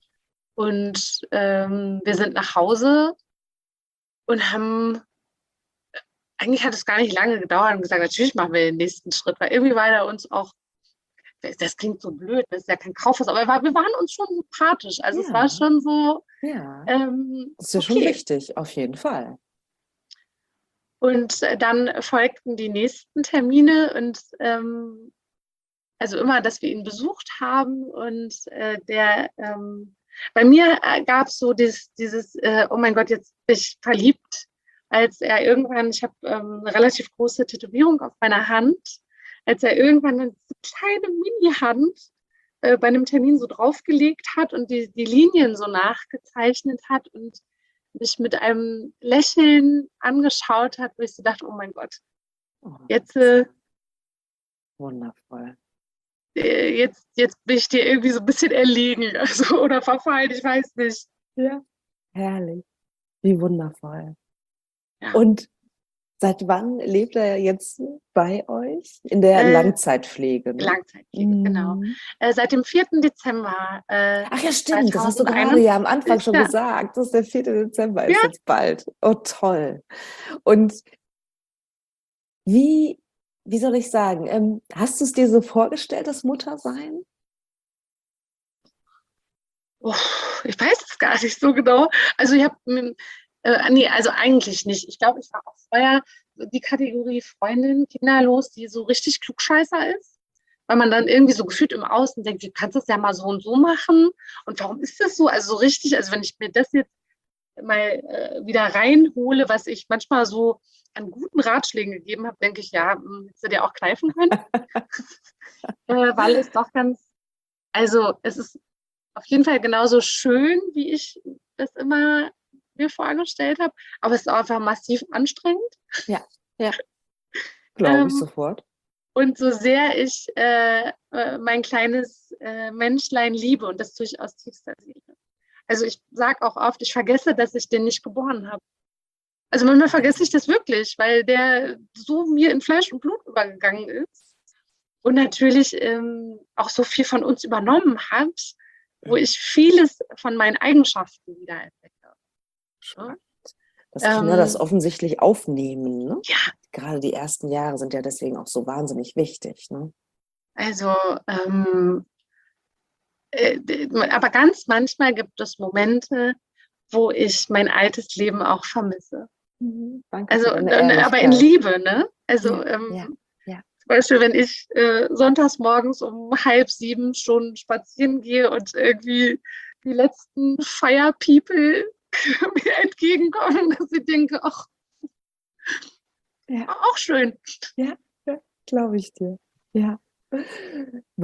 Und ähm, wir sind nach Hause und haben, eigentlich hat es gar nicht lange gedauert und gesagt, natürlich machen wir den nächsten Schritt, weil irgendwie war er uns auch, das klingt so blöd, das ist ja kein Kaufhaus, aber wir waren uns schon sympathisch. Also es war Ja, schon so, ja. ähm, Das ist ja schon okay. wichtig, auf jeden Fall. Und äh, dann folgten die nächsten Termine und ähm, also immer, dass wir ihn besucht haben und äh, der, ähm, bei mir äh, gab es so dieses, dieses äh, oh mein Gott, jetzt bin ich verliebt, als er irgendwann, ich habe ähm, eine relativ große Tätowierung auf meiner Hand, als er irgendwann eine kleine Mini-Hand äh, bei einem Termin so draufgelegt hat und die, die Linien so nachgezeichnet hat und mich mit einem Lächeln angeschaut hat, wo ich so dachte, oh mein Gott, Oh, jetzt äh, wundervoll. äh, jetzt, jetzt bin ich dir irgendwie so ein bisschen erlegen, also, oder verfallen, ich weiß nicht. Ja. Herrlich. Wie wundervoll. Ja. Und seit wann lebt er jetzt bei euch? In der Äh, Langzeitpflege, ne? Langzeitpflege, genau. Mhm. Äh, seit dem vierten Dezember äh, Ach ja, stimmt, das hast du gerade ja am Anfang zweitausendeinundzwanzig. schon Ja, gesagt. Das ist der vierte Dezember, ja. ist jetzt bald. Oh, toll. Und wie, wie soll ich sagen, ähm, hast du es dir so vorgestellt, das Muttersein? Oh, ich weiß es gar nicht so genau. Also ich habe, äh, nee, also eigentlich nicht. Ich glaube, ich war auch vorher die Kategorie Freundin, kinderlos, die so richtig Klugscheißer ist. Weil man dann irgendwie so gefühlt im Außen denkt, du kannst das ja mal so und so machen. Und warum ist das so? Also so richtig, also wenn ich mir das jetzt mal äh, wieder reinhole, was ich manchmal so an guten Ratschlägen gegeben habe, denke ich, ja, hm, hättest du dir auch kneifen können. äh, weil es doch ganz, also es ist auf jeden Fall genauso schön, wie ich das immer mir vorgestellt habe, aber es ist auch einfach massiv anstrengend. Ja, ja, glaube ich Ähm, sofort. und so sehr ich äh, äh, mein kleines äh, Menschlein liebe, und das tue ich aus tiefster Seele. Also ich sage auch oft, ich vergesse, dass ich den nicht geboren habe. Also manchmal vergesse ich das wirklich, weil der so mir in Fleisch und Blut übergegangen ist und natürlich ähm, auch so viel von uns übernommen hat, wo ich vieles von meinen Eigenschaften wieder entdecke. Ja? Dass Kinder das Ähm, offensichtlich aufnehmen, ne? ja, Gerade die ersten Jahre sind ja deswegen auch so wahnsinnig wichtig, ne? also, ähm, äh, aber ganz manchmal gibt es Momente, wo ich mein altes Leben auch vermisse. Mhm. Danke Also, für deine aber in Ehrlichkeit. Liebe, ne? Also, Ja, ähm, ja, ja. zum Beispiel, wenn ich äh, sonntags morgens um halb sieben schon spazieren gehe und irgendwie die letzten Fire People mir entgegenkommen, dass ich denke, ach, Ja, auch schön. ja, ja, glaube ich dir. Ja.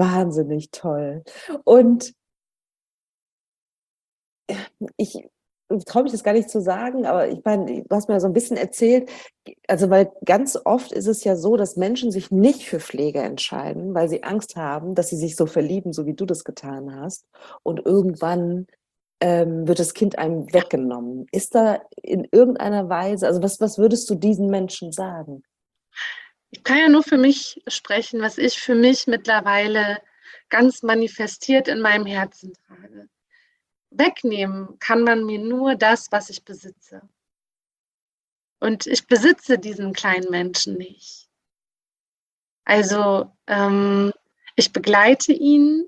Wahnsinnig toll. Und ich ich traue mich das gar nicht zu sagen, aber ich meine, du hast mir so ein bisschen erzählt, also weil ganz oft ist es ja so, dass Menschen sich nicht für Pflege entscheiden, weil sie Angst haben, dass sie sich so verlieben, so wie du das getan hast. Und irgendwann ähm, wird das Kind einem weggenommen. Ist da in irgendeiner Weise, also was, was würdest du diesen Menschen sagen? Ich kann ja nur für mich sprechen, was ich für mich mittlerweile ganz manifestiert in meinem Herzen trage. Wegnehmen kann man mir nur das, was ich besitze. Und ich besitze diesen kleinen Menschen nicht. Also ähm, ich begleite ihn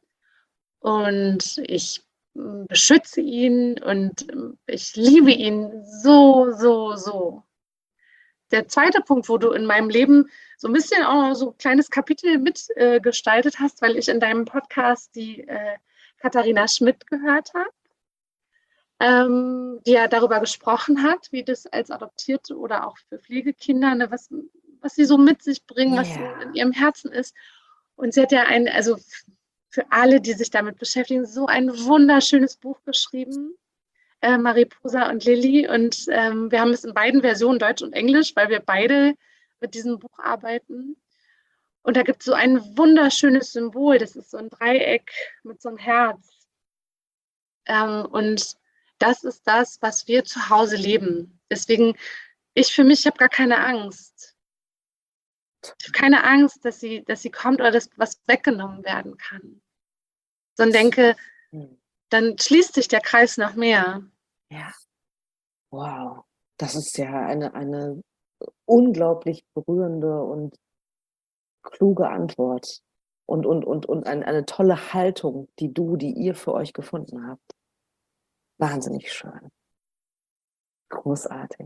und ich mm, beschütze ihn und ähm, ich liebe ihn so, so, so. Der zweite Punkt, wo du in meinem Leben so ein bisschen auch noch so ein kleines Kapitel mitgestaltet äh, hast, weil ich in deinem Podcast die äh, Katharina Schmidt gehört habe, ähm, die ja darüber gesprochen hat, wie das als Adoptierte oder auch für Pflegekinder, ne, was, was sie so mit sich bringen, was so in ihrem Herzen ist. Und sie hat ja ein, also für alle, die sich damit beschäftigen, so ein wunderschönes Buch geschrieben, äh, Mariposa und Lilly. Und ähm, wir haben es in beiden Versionen, Deutsch und Englisch, weil wir beide mit diesem Buch arbeiten. Und da gibt es so ein wunderschönes Symbol, das ist so ein Dreieck mit so einem Herz. Ähm, und das ist das, was wir zu Hause leben. Deswegen, ich für mich habe gar keine Angst. Ich habe keine Angst, dass sie, dass sie kommt oder dass was weggenommen werden kann. Sondern denke, dann schließt sich der Kreis noch mehr. Ja. Wow. Das ist ja eine, eine unglaublich berührende und kluge Antwort. Und, und, und, und eine, eine tolle Haltung, die du, die ihr für euch gefunden habt. Wahnsinnig schön. Großartig.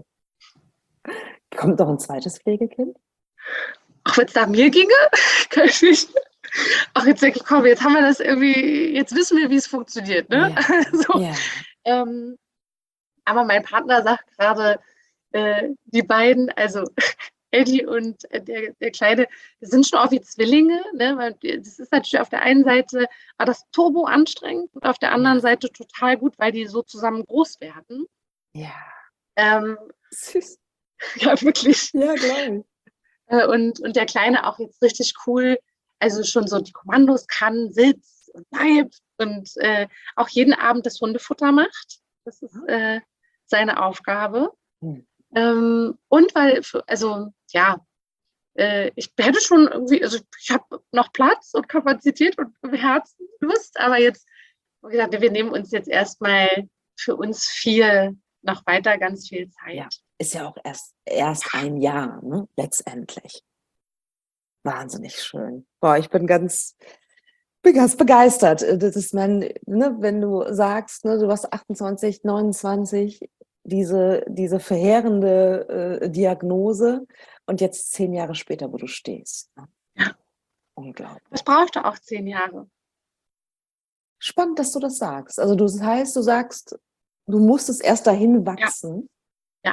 Kommt noch ein zweites Pflegekind? Auch wenn es nach mir ginge, kann ich nicht. Ach, jetzt denke ich, komm, jetzt haben wir das irgendwie, jetzt wissen wir, wie es funktioniert, ne? Ja. so, Ja. ähm, aber mein Partner sagt gerade, äh, die beiden, also Eddie und der, der Kleine, das sind schon auch wie Zwillinge, ne? Weil das ist natürlich auf der einen Seite war das turbo anstrengend und auf der anderen Ja. Seite total gut, weil die so zusammen groß werden. Ja. Ähm, Süß. ja, wirklich. Ja, glaube ich. Äh, und, und der Kleine auch jetzt richtig cool, also schon so die Kommandos kann, sitzt und bleibt und äh, auch jeden Abend das Hundefutter macht. Das ist äh, seine Aufgabe. Hm. Ähm, und weil, also ja, äh, ich hätte schon irgendwie, also ich habe noch Platz und Kapazität und Herzenslust, aber jetzt, wie gesagt, wir nehmen uns jetzt erstmal für uns vier noch weiter ganz viel Zeit. Ja, ist ja auch erst, erst ein Jahr, ne? Letztendlich. Wahnsinnig schön. Boah, ich bin ganz, bin ganz begeistert. Das ist mein, ne, wenn du sagst, ne, du warst achtundzwanzig, neunundzwanzig, diese, diese verheerende äh, Diagnose und jetzt zehn Jahre später, wo du stehst. Ne? Ja. Unglaublich. Das brauchte auch zehn Jahre. Spannend, dass du das sagst. Also das heißt, du sagst, du musstest erst dahin wachsen. Ja.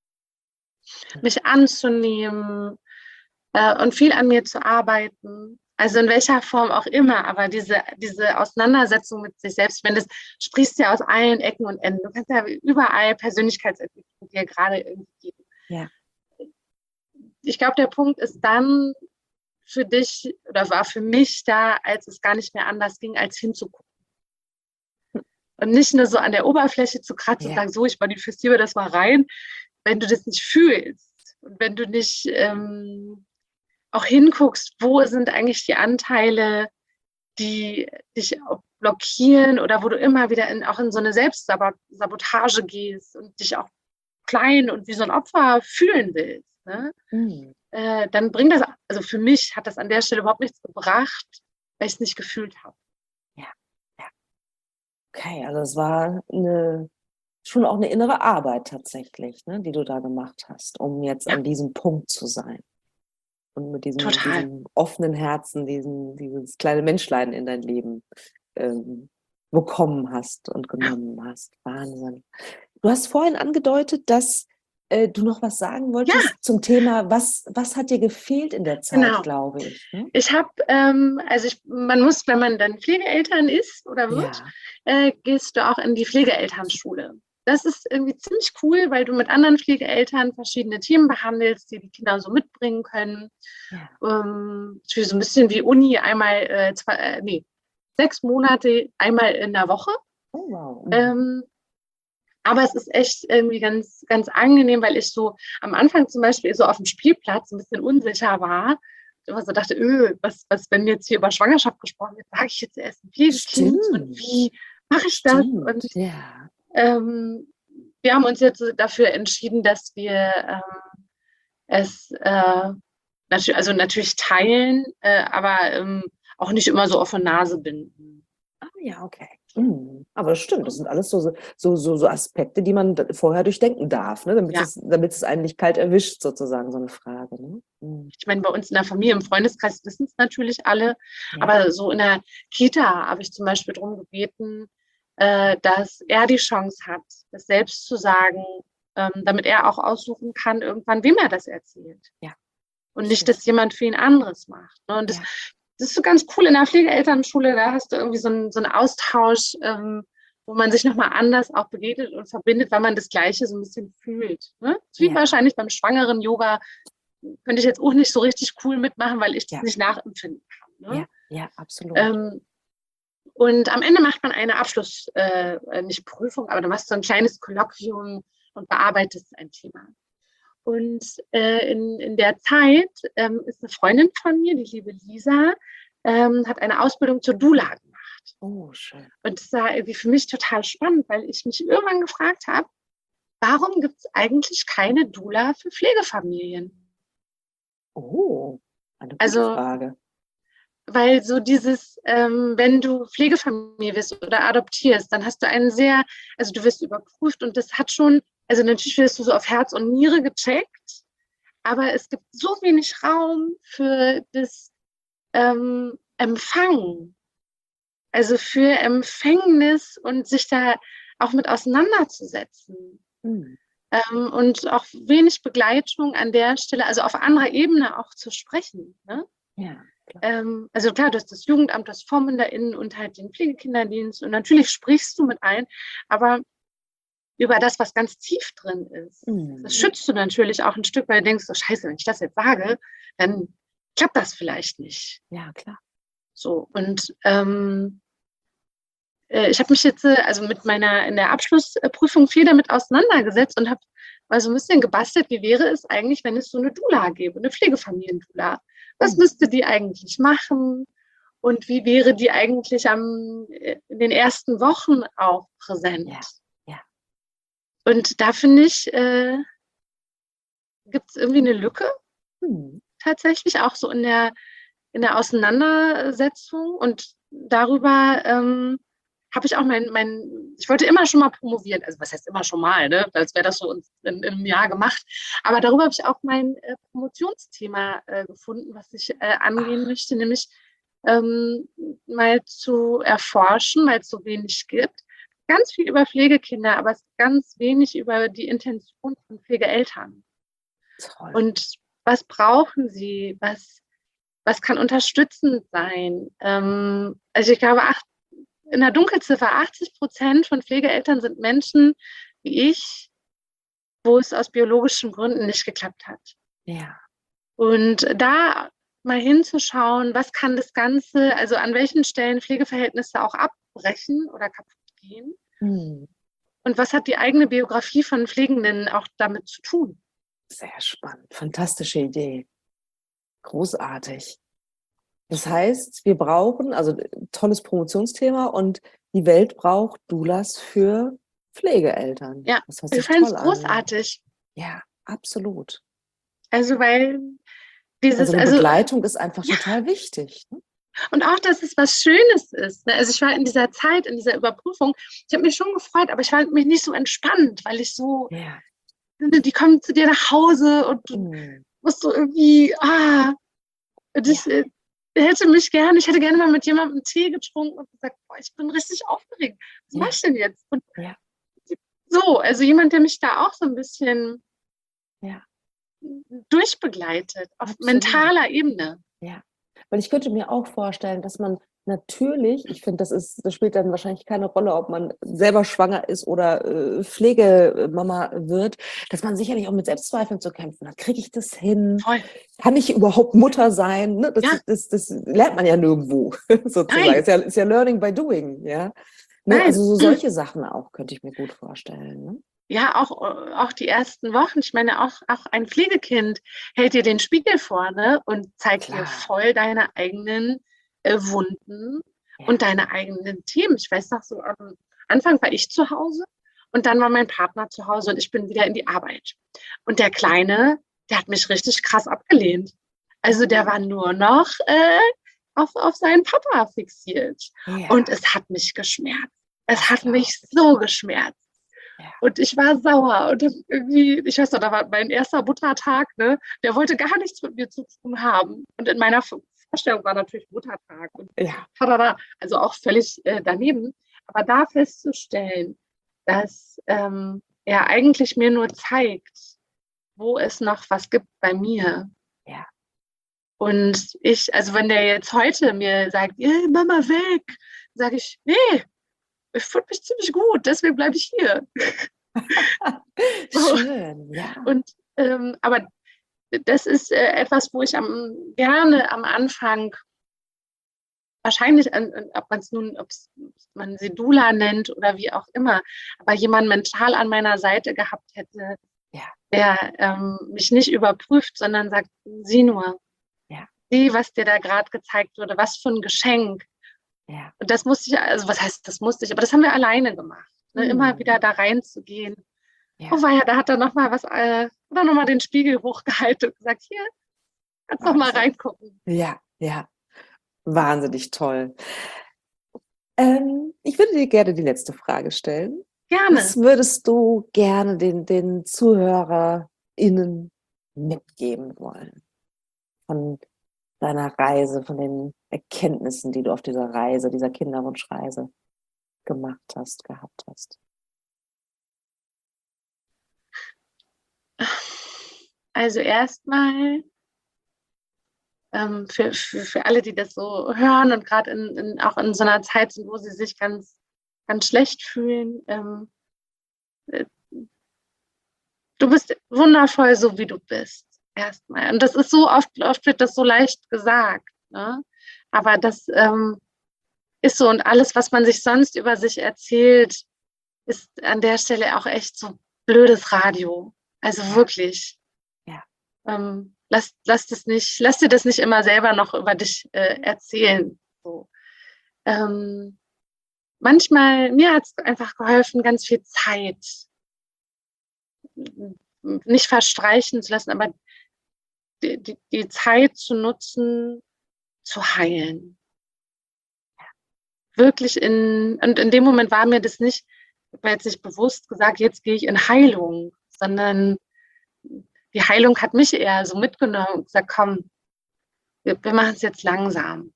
ja. Mich anzunehmen äh, und viel an mir zu arbeiten. Also in welcher Form auch immer, aber diese, diese Auseinandersetzung mit sich selbst, wenn das sprichst ja aus allen Ecken und Enden. Du kannst ja überall Persönlichkeitsentwicklung dir gerade irgendwie geben. Ja. Ich glaube, der Punkt ist dann für dich oder war für mich da, als es gar nicht mehr anders ging, als hinzugucken. Und nicht nur so an der Oberfläche zu kratzen ja. und sagen, so, ich manifestiere das mal rein, wenn du das nicht fühlst und wenn du nicht ähm, auch hinguckst, wo sind eigentlich die Anteile, die dich blockieren oder wo du immer wieder in, auch in so eine Selbstsabotage gehst und dich auch klein und wie so ein Opfer fühlen willst. Ne? Mhm. Äh, dann bringt das, also für mich hat das an der Stelle überhaupt nichts gebracht, weil ich es nicht gefühlt habe. Ja, ja. Okay, also es war eine, schon auch eine innere Arbeit tatsächlich, ne, die du da gemacht hast, um jetzt ja. an diesem Punkt zu sein. Und mit diesem, diesem offenen Herzen, diesen, dieses kleine Menschlein in dein Leben ähm, bekommen hast und genommen ja. hast. Wahnsinn. Du hast vorhin angedeutet, dass äh, du noch was sagen wolltest ja. zum Thema, was, was hat dir gefehlt in der Zeit, genau. glaube ich. Ne? Ich habe, ähm, also ich, man muss, wenn man dann Pflegeeltern ist oder wird, ja. äh, gehst du auch in die Pflegeelternschule. das ist irgendwie ziemlich cool, weil du mit anderen Pflegeeltern verschiedene Themen behandelst, die die Kinder so mitbringen können. Ja. Ähm, so ein bisschen wie Uni, einmal, äh, zwei, äh, nee, sechs Monate, einmal in der Woche. Oh, wow. Mhm. Ähm, aber es ist echt irgendwie ganz, ganz angenehm, weil ich so am Anfang zum Beispiel so auf dem Spielplatz ein bisschen unsicher war. Ich immer so dachte, öh, was, was, wenn jetzt hier über Schwangerschaft gesprochen wird, sage ich jetzt erst ein Pflegekind und wie mache ich das? Stimmt. Und Ja. ähm, wir haben uns jetzt dafür entschieden, dass wir ähm, es äh, natu- also natürlich teilen, äh, aber ähm, auch nicht immer so auf die Nase binden. Ah, ja, okay. Mhm. Aber das stimmt, das sind alles so, so, so, so Aspekte, die man d- vorher durchdenken darf, ne? Damit Ja. es, damit es einen nicht kalt erwischt, sozusagen, so eine Frage. Ne? Mhm. Ich meine, bei uns in der Familie, im Freundeskreis wissen es natürlich alle, Ja. aber so in der Kita habe ich zum Beispiel darum gebeten, äh, dass er die Chance hat, das selbst zu sagen, ähm, damit er auch aussuchen kann, irgendwann, wem er das erzählt. Ja. Und Richtig. nicht, dass jemand für ihn anderes macht. Ne? Und das, Ja. das ist so ganz cool in der Pflegeelternschule, da hast du irgendwie so einen, so einen Austausch, ähm, wo man sich nochmal anders auch begegnet und verbindet, weil man das Gleiche so ein bisschen fühlt. Ne? Wie Ja. wahrscheinlich beim schwangeren Yoga könnte ich jetzt auch nicht so richtig cool mitmachen, weil ich das Ja. nicht nachempfinden kann. Ne? Ja, ja, absolut. Ähm, und am Ende macht man eine Abschluss, äh, nicht Prüfung, aber du machst so ein kleines Kolloquium und bearbeitest ein Thema. Und äh, in, in der Zeit ähm, ist eine Freundin von mir, die liebe Lisa, ähm, hat eine Ausbildung zur Doula gemacht. Oh, schön. Und das war irgendwie für mich total spannend, weil ich mich irgendwann gefragt habe, warum gibt es eigentlich keine Doula für Pflegefamilien? Oh, eine gute Also, Frage. weil so dieses, ähm, wenn du Pflegefamilie bist oder adoptierst, dann hast du einen sehr, also du wirst überprüft und das hat schon, also natürlich wirst du so auf Herz und Niere gecheckt, aber es gibt so wenig Raum für das ähm, Empfangen, also für Empfängnis und sich da auch mit auseinanderzusetzen. Mhm. Ähm, und auch wenig Begleitung an der Stelle, also auf anderer Ebene auch zu sprechen. Ne? Ja, klar. Ähm, also klar, du hast das Jugendamt, das VormünderInnen und halt den Pflegekinderdienst und natürlich sprichst du mit allen, aber über das, was ganz tief drin ist, Mhm. das schützt du natürlich auch ein Stück, weil du denkst, oh scheiße, wenn ich das jetzt sage, dann klappt das vielleicht nicht. Ja, klar. So, und ähm, äh, ich habe mich jetzt äh, also mit meiner in der Abschlussprüfung viel damit auseinandergesetzt und habe mal so ein bisschen gebastelt, wie wäre es eigentlich, wenn es so eine Doula gäbe, eine Pflegefamilien-Doula. Was Mhm. müsste die eigentlich machen? Und wie wäre die eigentlich am, äh, in den ersten Wochen auch präsent? Ja, ja. Und da finde ich, äh, gibt es irgendwie eine Lücke Mhm. tatsächlich, auch so in der, in der Auseinandersetzung. Und darüber ähm, habe ich auch mein, mein, ich wollte immer schon mal promovieren, also was heißt immer schon mal, ne? Als wäre das so in, in, in einem Jahr gemacht. Aber darüber habe ich auch mein äh, Promotionsthema äh, gefunden, was ich äh, angehen Ach. möchte, nämlich ähm, mal zu erforschen, weil es so wenig gibt. Ganz viel über Pflegekinder, aber es ist ganz wenig über die Intention von Pflegeeltern. Toll. Und was brauchen sie? Was, was kann unterstützend sein? Ähm, also ich glaube, acht, in der Dunkelziffer achtzig Prozent von Pflegeeltern sind Menschen wie ich, wo es aus biologischen Gründen nicht geklappt hat. Ja. Und da mal hinzuschauen, was kann das Ganze, also an welchen Stellen Pflegeverhältnisse auch abbrechen oder kaputt gehen. Mhm. Und was hat die eigene Biografie von Pflegenden auch damit zu tun? Sehr spannend. Fantastische Idee. Großartig. Das heißt, wir brauchen, also tolles Promotionsthema und die Welt braucht Doulas für Pflegeeltern. Ja, das hört wir sich fanden es toll an. großartig. Ja, absolut. Also weil dieses, Also eine also Begleitung ist einfach ja. total wichtig. Ne? Und auch, dass es was Schönes ist. Ne? Also ich war in dieser Zeit, in dieser Überprüfung, ich habe mich schon gefreut, aber ich war mich nicht so entspannt, weil ich so, Ja. die kommen zu dir nach Hause und du Mhm. musst so irgendwie, ah, und ich Ja. äh, hätte mich gerne, ich hätte gerne mal mit jemandem einen Tee getrunken und gesagt, boah, ich bin richtig aufgeregt. Was Ja. mach ich denn jetzt? Und Ja. so, also jemand, der mich da auch so ein bisschen Ja. durchbegleitet, auf Absolut. mentaler Ebene. Ja. Weil ich könnte mir auch vorstellen, dass man natürlich, ich finde, das ist, das spielt dann wahrscheinlich keine Rolle, ob man selber schwanger ist oder äh, Pflegemama wird, dass man sicherlich auch mit Selbstzweifeln zu kämpfen hat. Kriege ich das hin? Voll. Kann ich überhaupt Mutter sein? Ne? Das, Ja. das, das, das lernt man ja nirgendwo, sozusagen. Nein. Ist ja, ist ja Learning by Doing, ja. Ne? Nein. Also so solche Sachen auch, könnte ich mir gut vorstellen. Ne? Ja, auch, auch die ersten Wochen. Ich meine, auch, auch ein Pflegekind hält dir den Spiegel vor, ne, und zeigt Klar. dir voll deine eigenen äh, Wunden Ja. und deine eigenen Themen. Ich weiß noch so, am Anfang war ich zu Hause und dann war mein Partner zu Hause und ich bin wieder in die Arbeit. Und der Kleine, der hat mich richtig krass abgelehnt. Also der war nur noch äh, auf, auf seinen Papa fixiert. Ja. Und es hat mich geschmerzt. Es Das hat glaub mich ich. so geschmerzt. Ja. Und ich war sauer und hab irgendwie, ich weiß noch, da war mein erster Muttertag, ne, der wollte gar nichts mit mir zu tun haben. Und in meiner Vorstellung war natürlich Muttertag und Ja. tada, also auch völlig äh, daneben. Aber da festzustellen, dass ähm, er eigentlich mir nur zeigt, wo es noch was gibt bei mir. Ja. Und ich, also wenn der jetzt heute mir sagt, hey, Mama, weg, sage ich, nee, ich fühle mich ziemlich gut, deswegen bleibe ich hier. Schön, ja. Und ähm, aber das ist äh, etwas, wo ich am, gerne am Anfang wahrscheinlich, an, an, ob man es nun, ob man sie Dula nennt oder wie auch immer, aber jemand mental an meiner Seite gehabt hätte, Ja. der ähm, mich nicht überprüft, sondern sagt, sieh nur, Ja. sieh, was dir da gerade gezeigt wurde, was für ein Geschenk. Ja. Und das musste ich, also was heißt, das musste ich, aber das haben wir alleine gemacht, ne? Hm. Immer wieder da reinzugehen. Ja. Oh weia, da hat er nochmal was, äh, oder nochmal den Spiegel hochgehalten und gesagt, hier, kannst noch mal Wahnsinn. reingucken. Ja, ja. Wahnsinnig toll. Ähm, ich würde dir gerne die letzte Frage stellen. Gerne. Was würdest du gerne den, den ZuhörerInnen mitgeben wollen? Von deiner Reise, von den Erkenntnissen, die du auf dieser Reise, dieser Kinderwunschreise gemacht hast, gehabt hast? Also erstmal ähm, für, für, für alle, die das so hören und gerade in, in, auch in so einer Zeit sind, wo sie sich ganz, ganz schlecht fühlen. Ähm, äh, du bist wundervoll, so wie du bist. Erstmal. Und das ist so oft, oft wird das so leicht gesagt. Ne? Aber das ähm, ist so, und alles, was man sich sonst über sich erzählt, ist an der Stelle auch echt so blödes Radio. Also Ja. wirklich. Ja. Ähm, lass, lass, das nicht, lass dir das nicht immer selber noch über dich äh, erzählen. So. Ähm, manchmal, mir hat es einfach geholfen, ganz viel Zeit nicht verstreichen zu lassen, aber die, die, die Zeit zu nutzen, zu heilen. Wirklich in, und in dem Moment war mir das nicht, ich habe mir jetzt nicht bewusst gesagt, jetzt gehe ich in Heilung, sondern die Heilung hat mich eher so mitgenommen und gesagt, komm, wir, wir machen es jetzt langsam.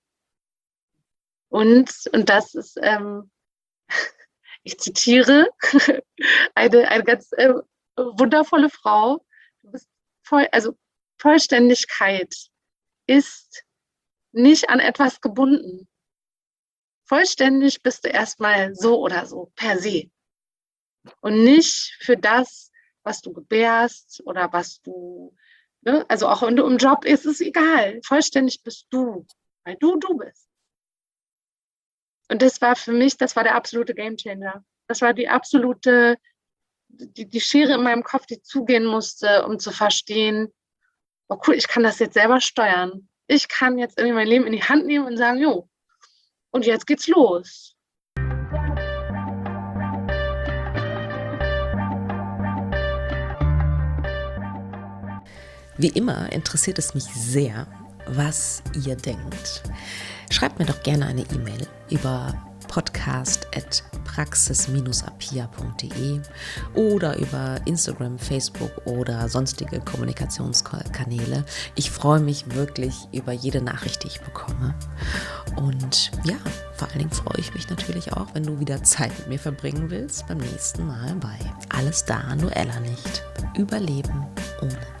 Und, und das ist, ähm, ich zitiere, eine, eine ganz äh, wundervolle Frau, du bist voll, also Vollständigkeit ist nicht an etwas gebunden. Vollständig bist du erstmal so oder so, per se. Und nicht für das, was du gebärst oder was du, ne? Also auch wenn du im Job bist, ist es egal. Vollständig bist du, weil du du bist. Und das war für mich, das war der absolute Gamechanger. Das war die absolute, die, die Schere in meinem Kopf, die zugehen musste, um zu verstehen, oh cool, ich kann das jetzt selber steuern. Ich kann jetzt irgendwie mein Leben in die Hand nehmen und sagen, jo, und jetzt geht's los. Wie immer interessiert es mich sehr, was ihr denkt. Schreibt mir doch gerne eine E-Mail über podcast at praxis apia punkt de oder über Instagram, Facebook oder sonstige Kommunikationskanäle. Ich freue mich wirklich über jede Nachricht, die ich bekomme. Und ja, vor allen Dingen freue ich mich natürlich auch, wenn du wieder Zeit mit mir verbringen willst beim nächsten Mal bei Alles da, nur Ella nicht. Überleben ohne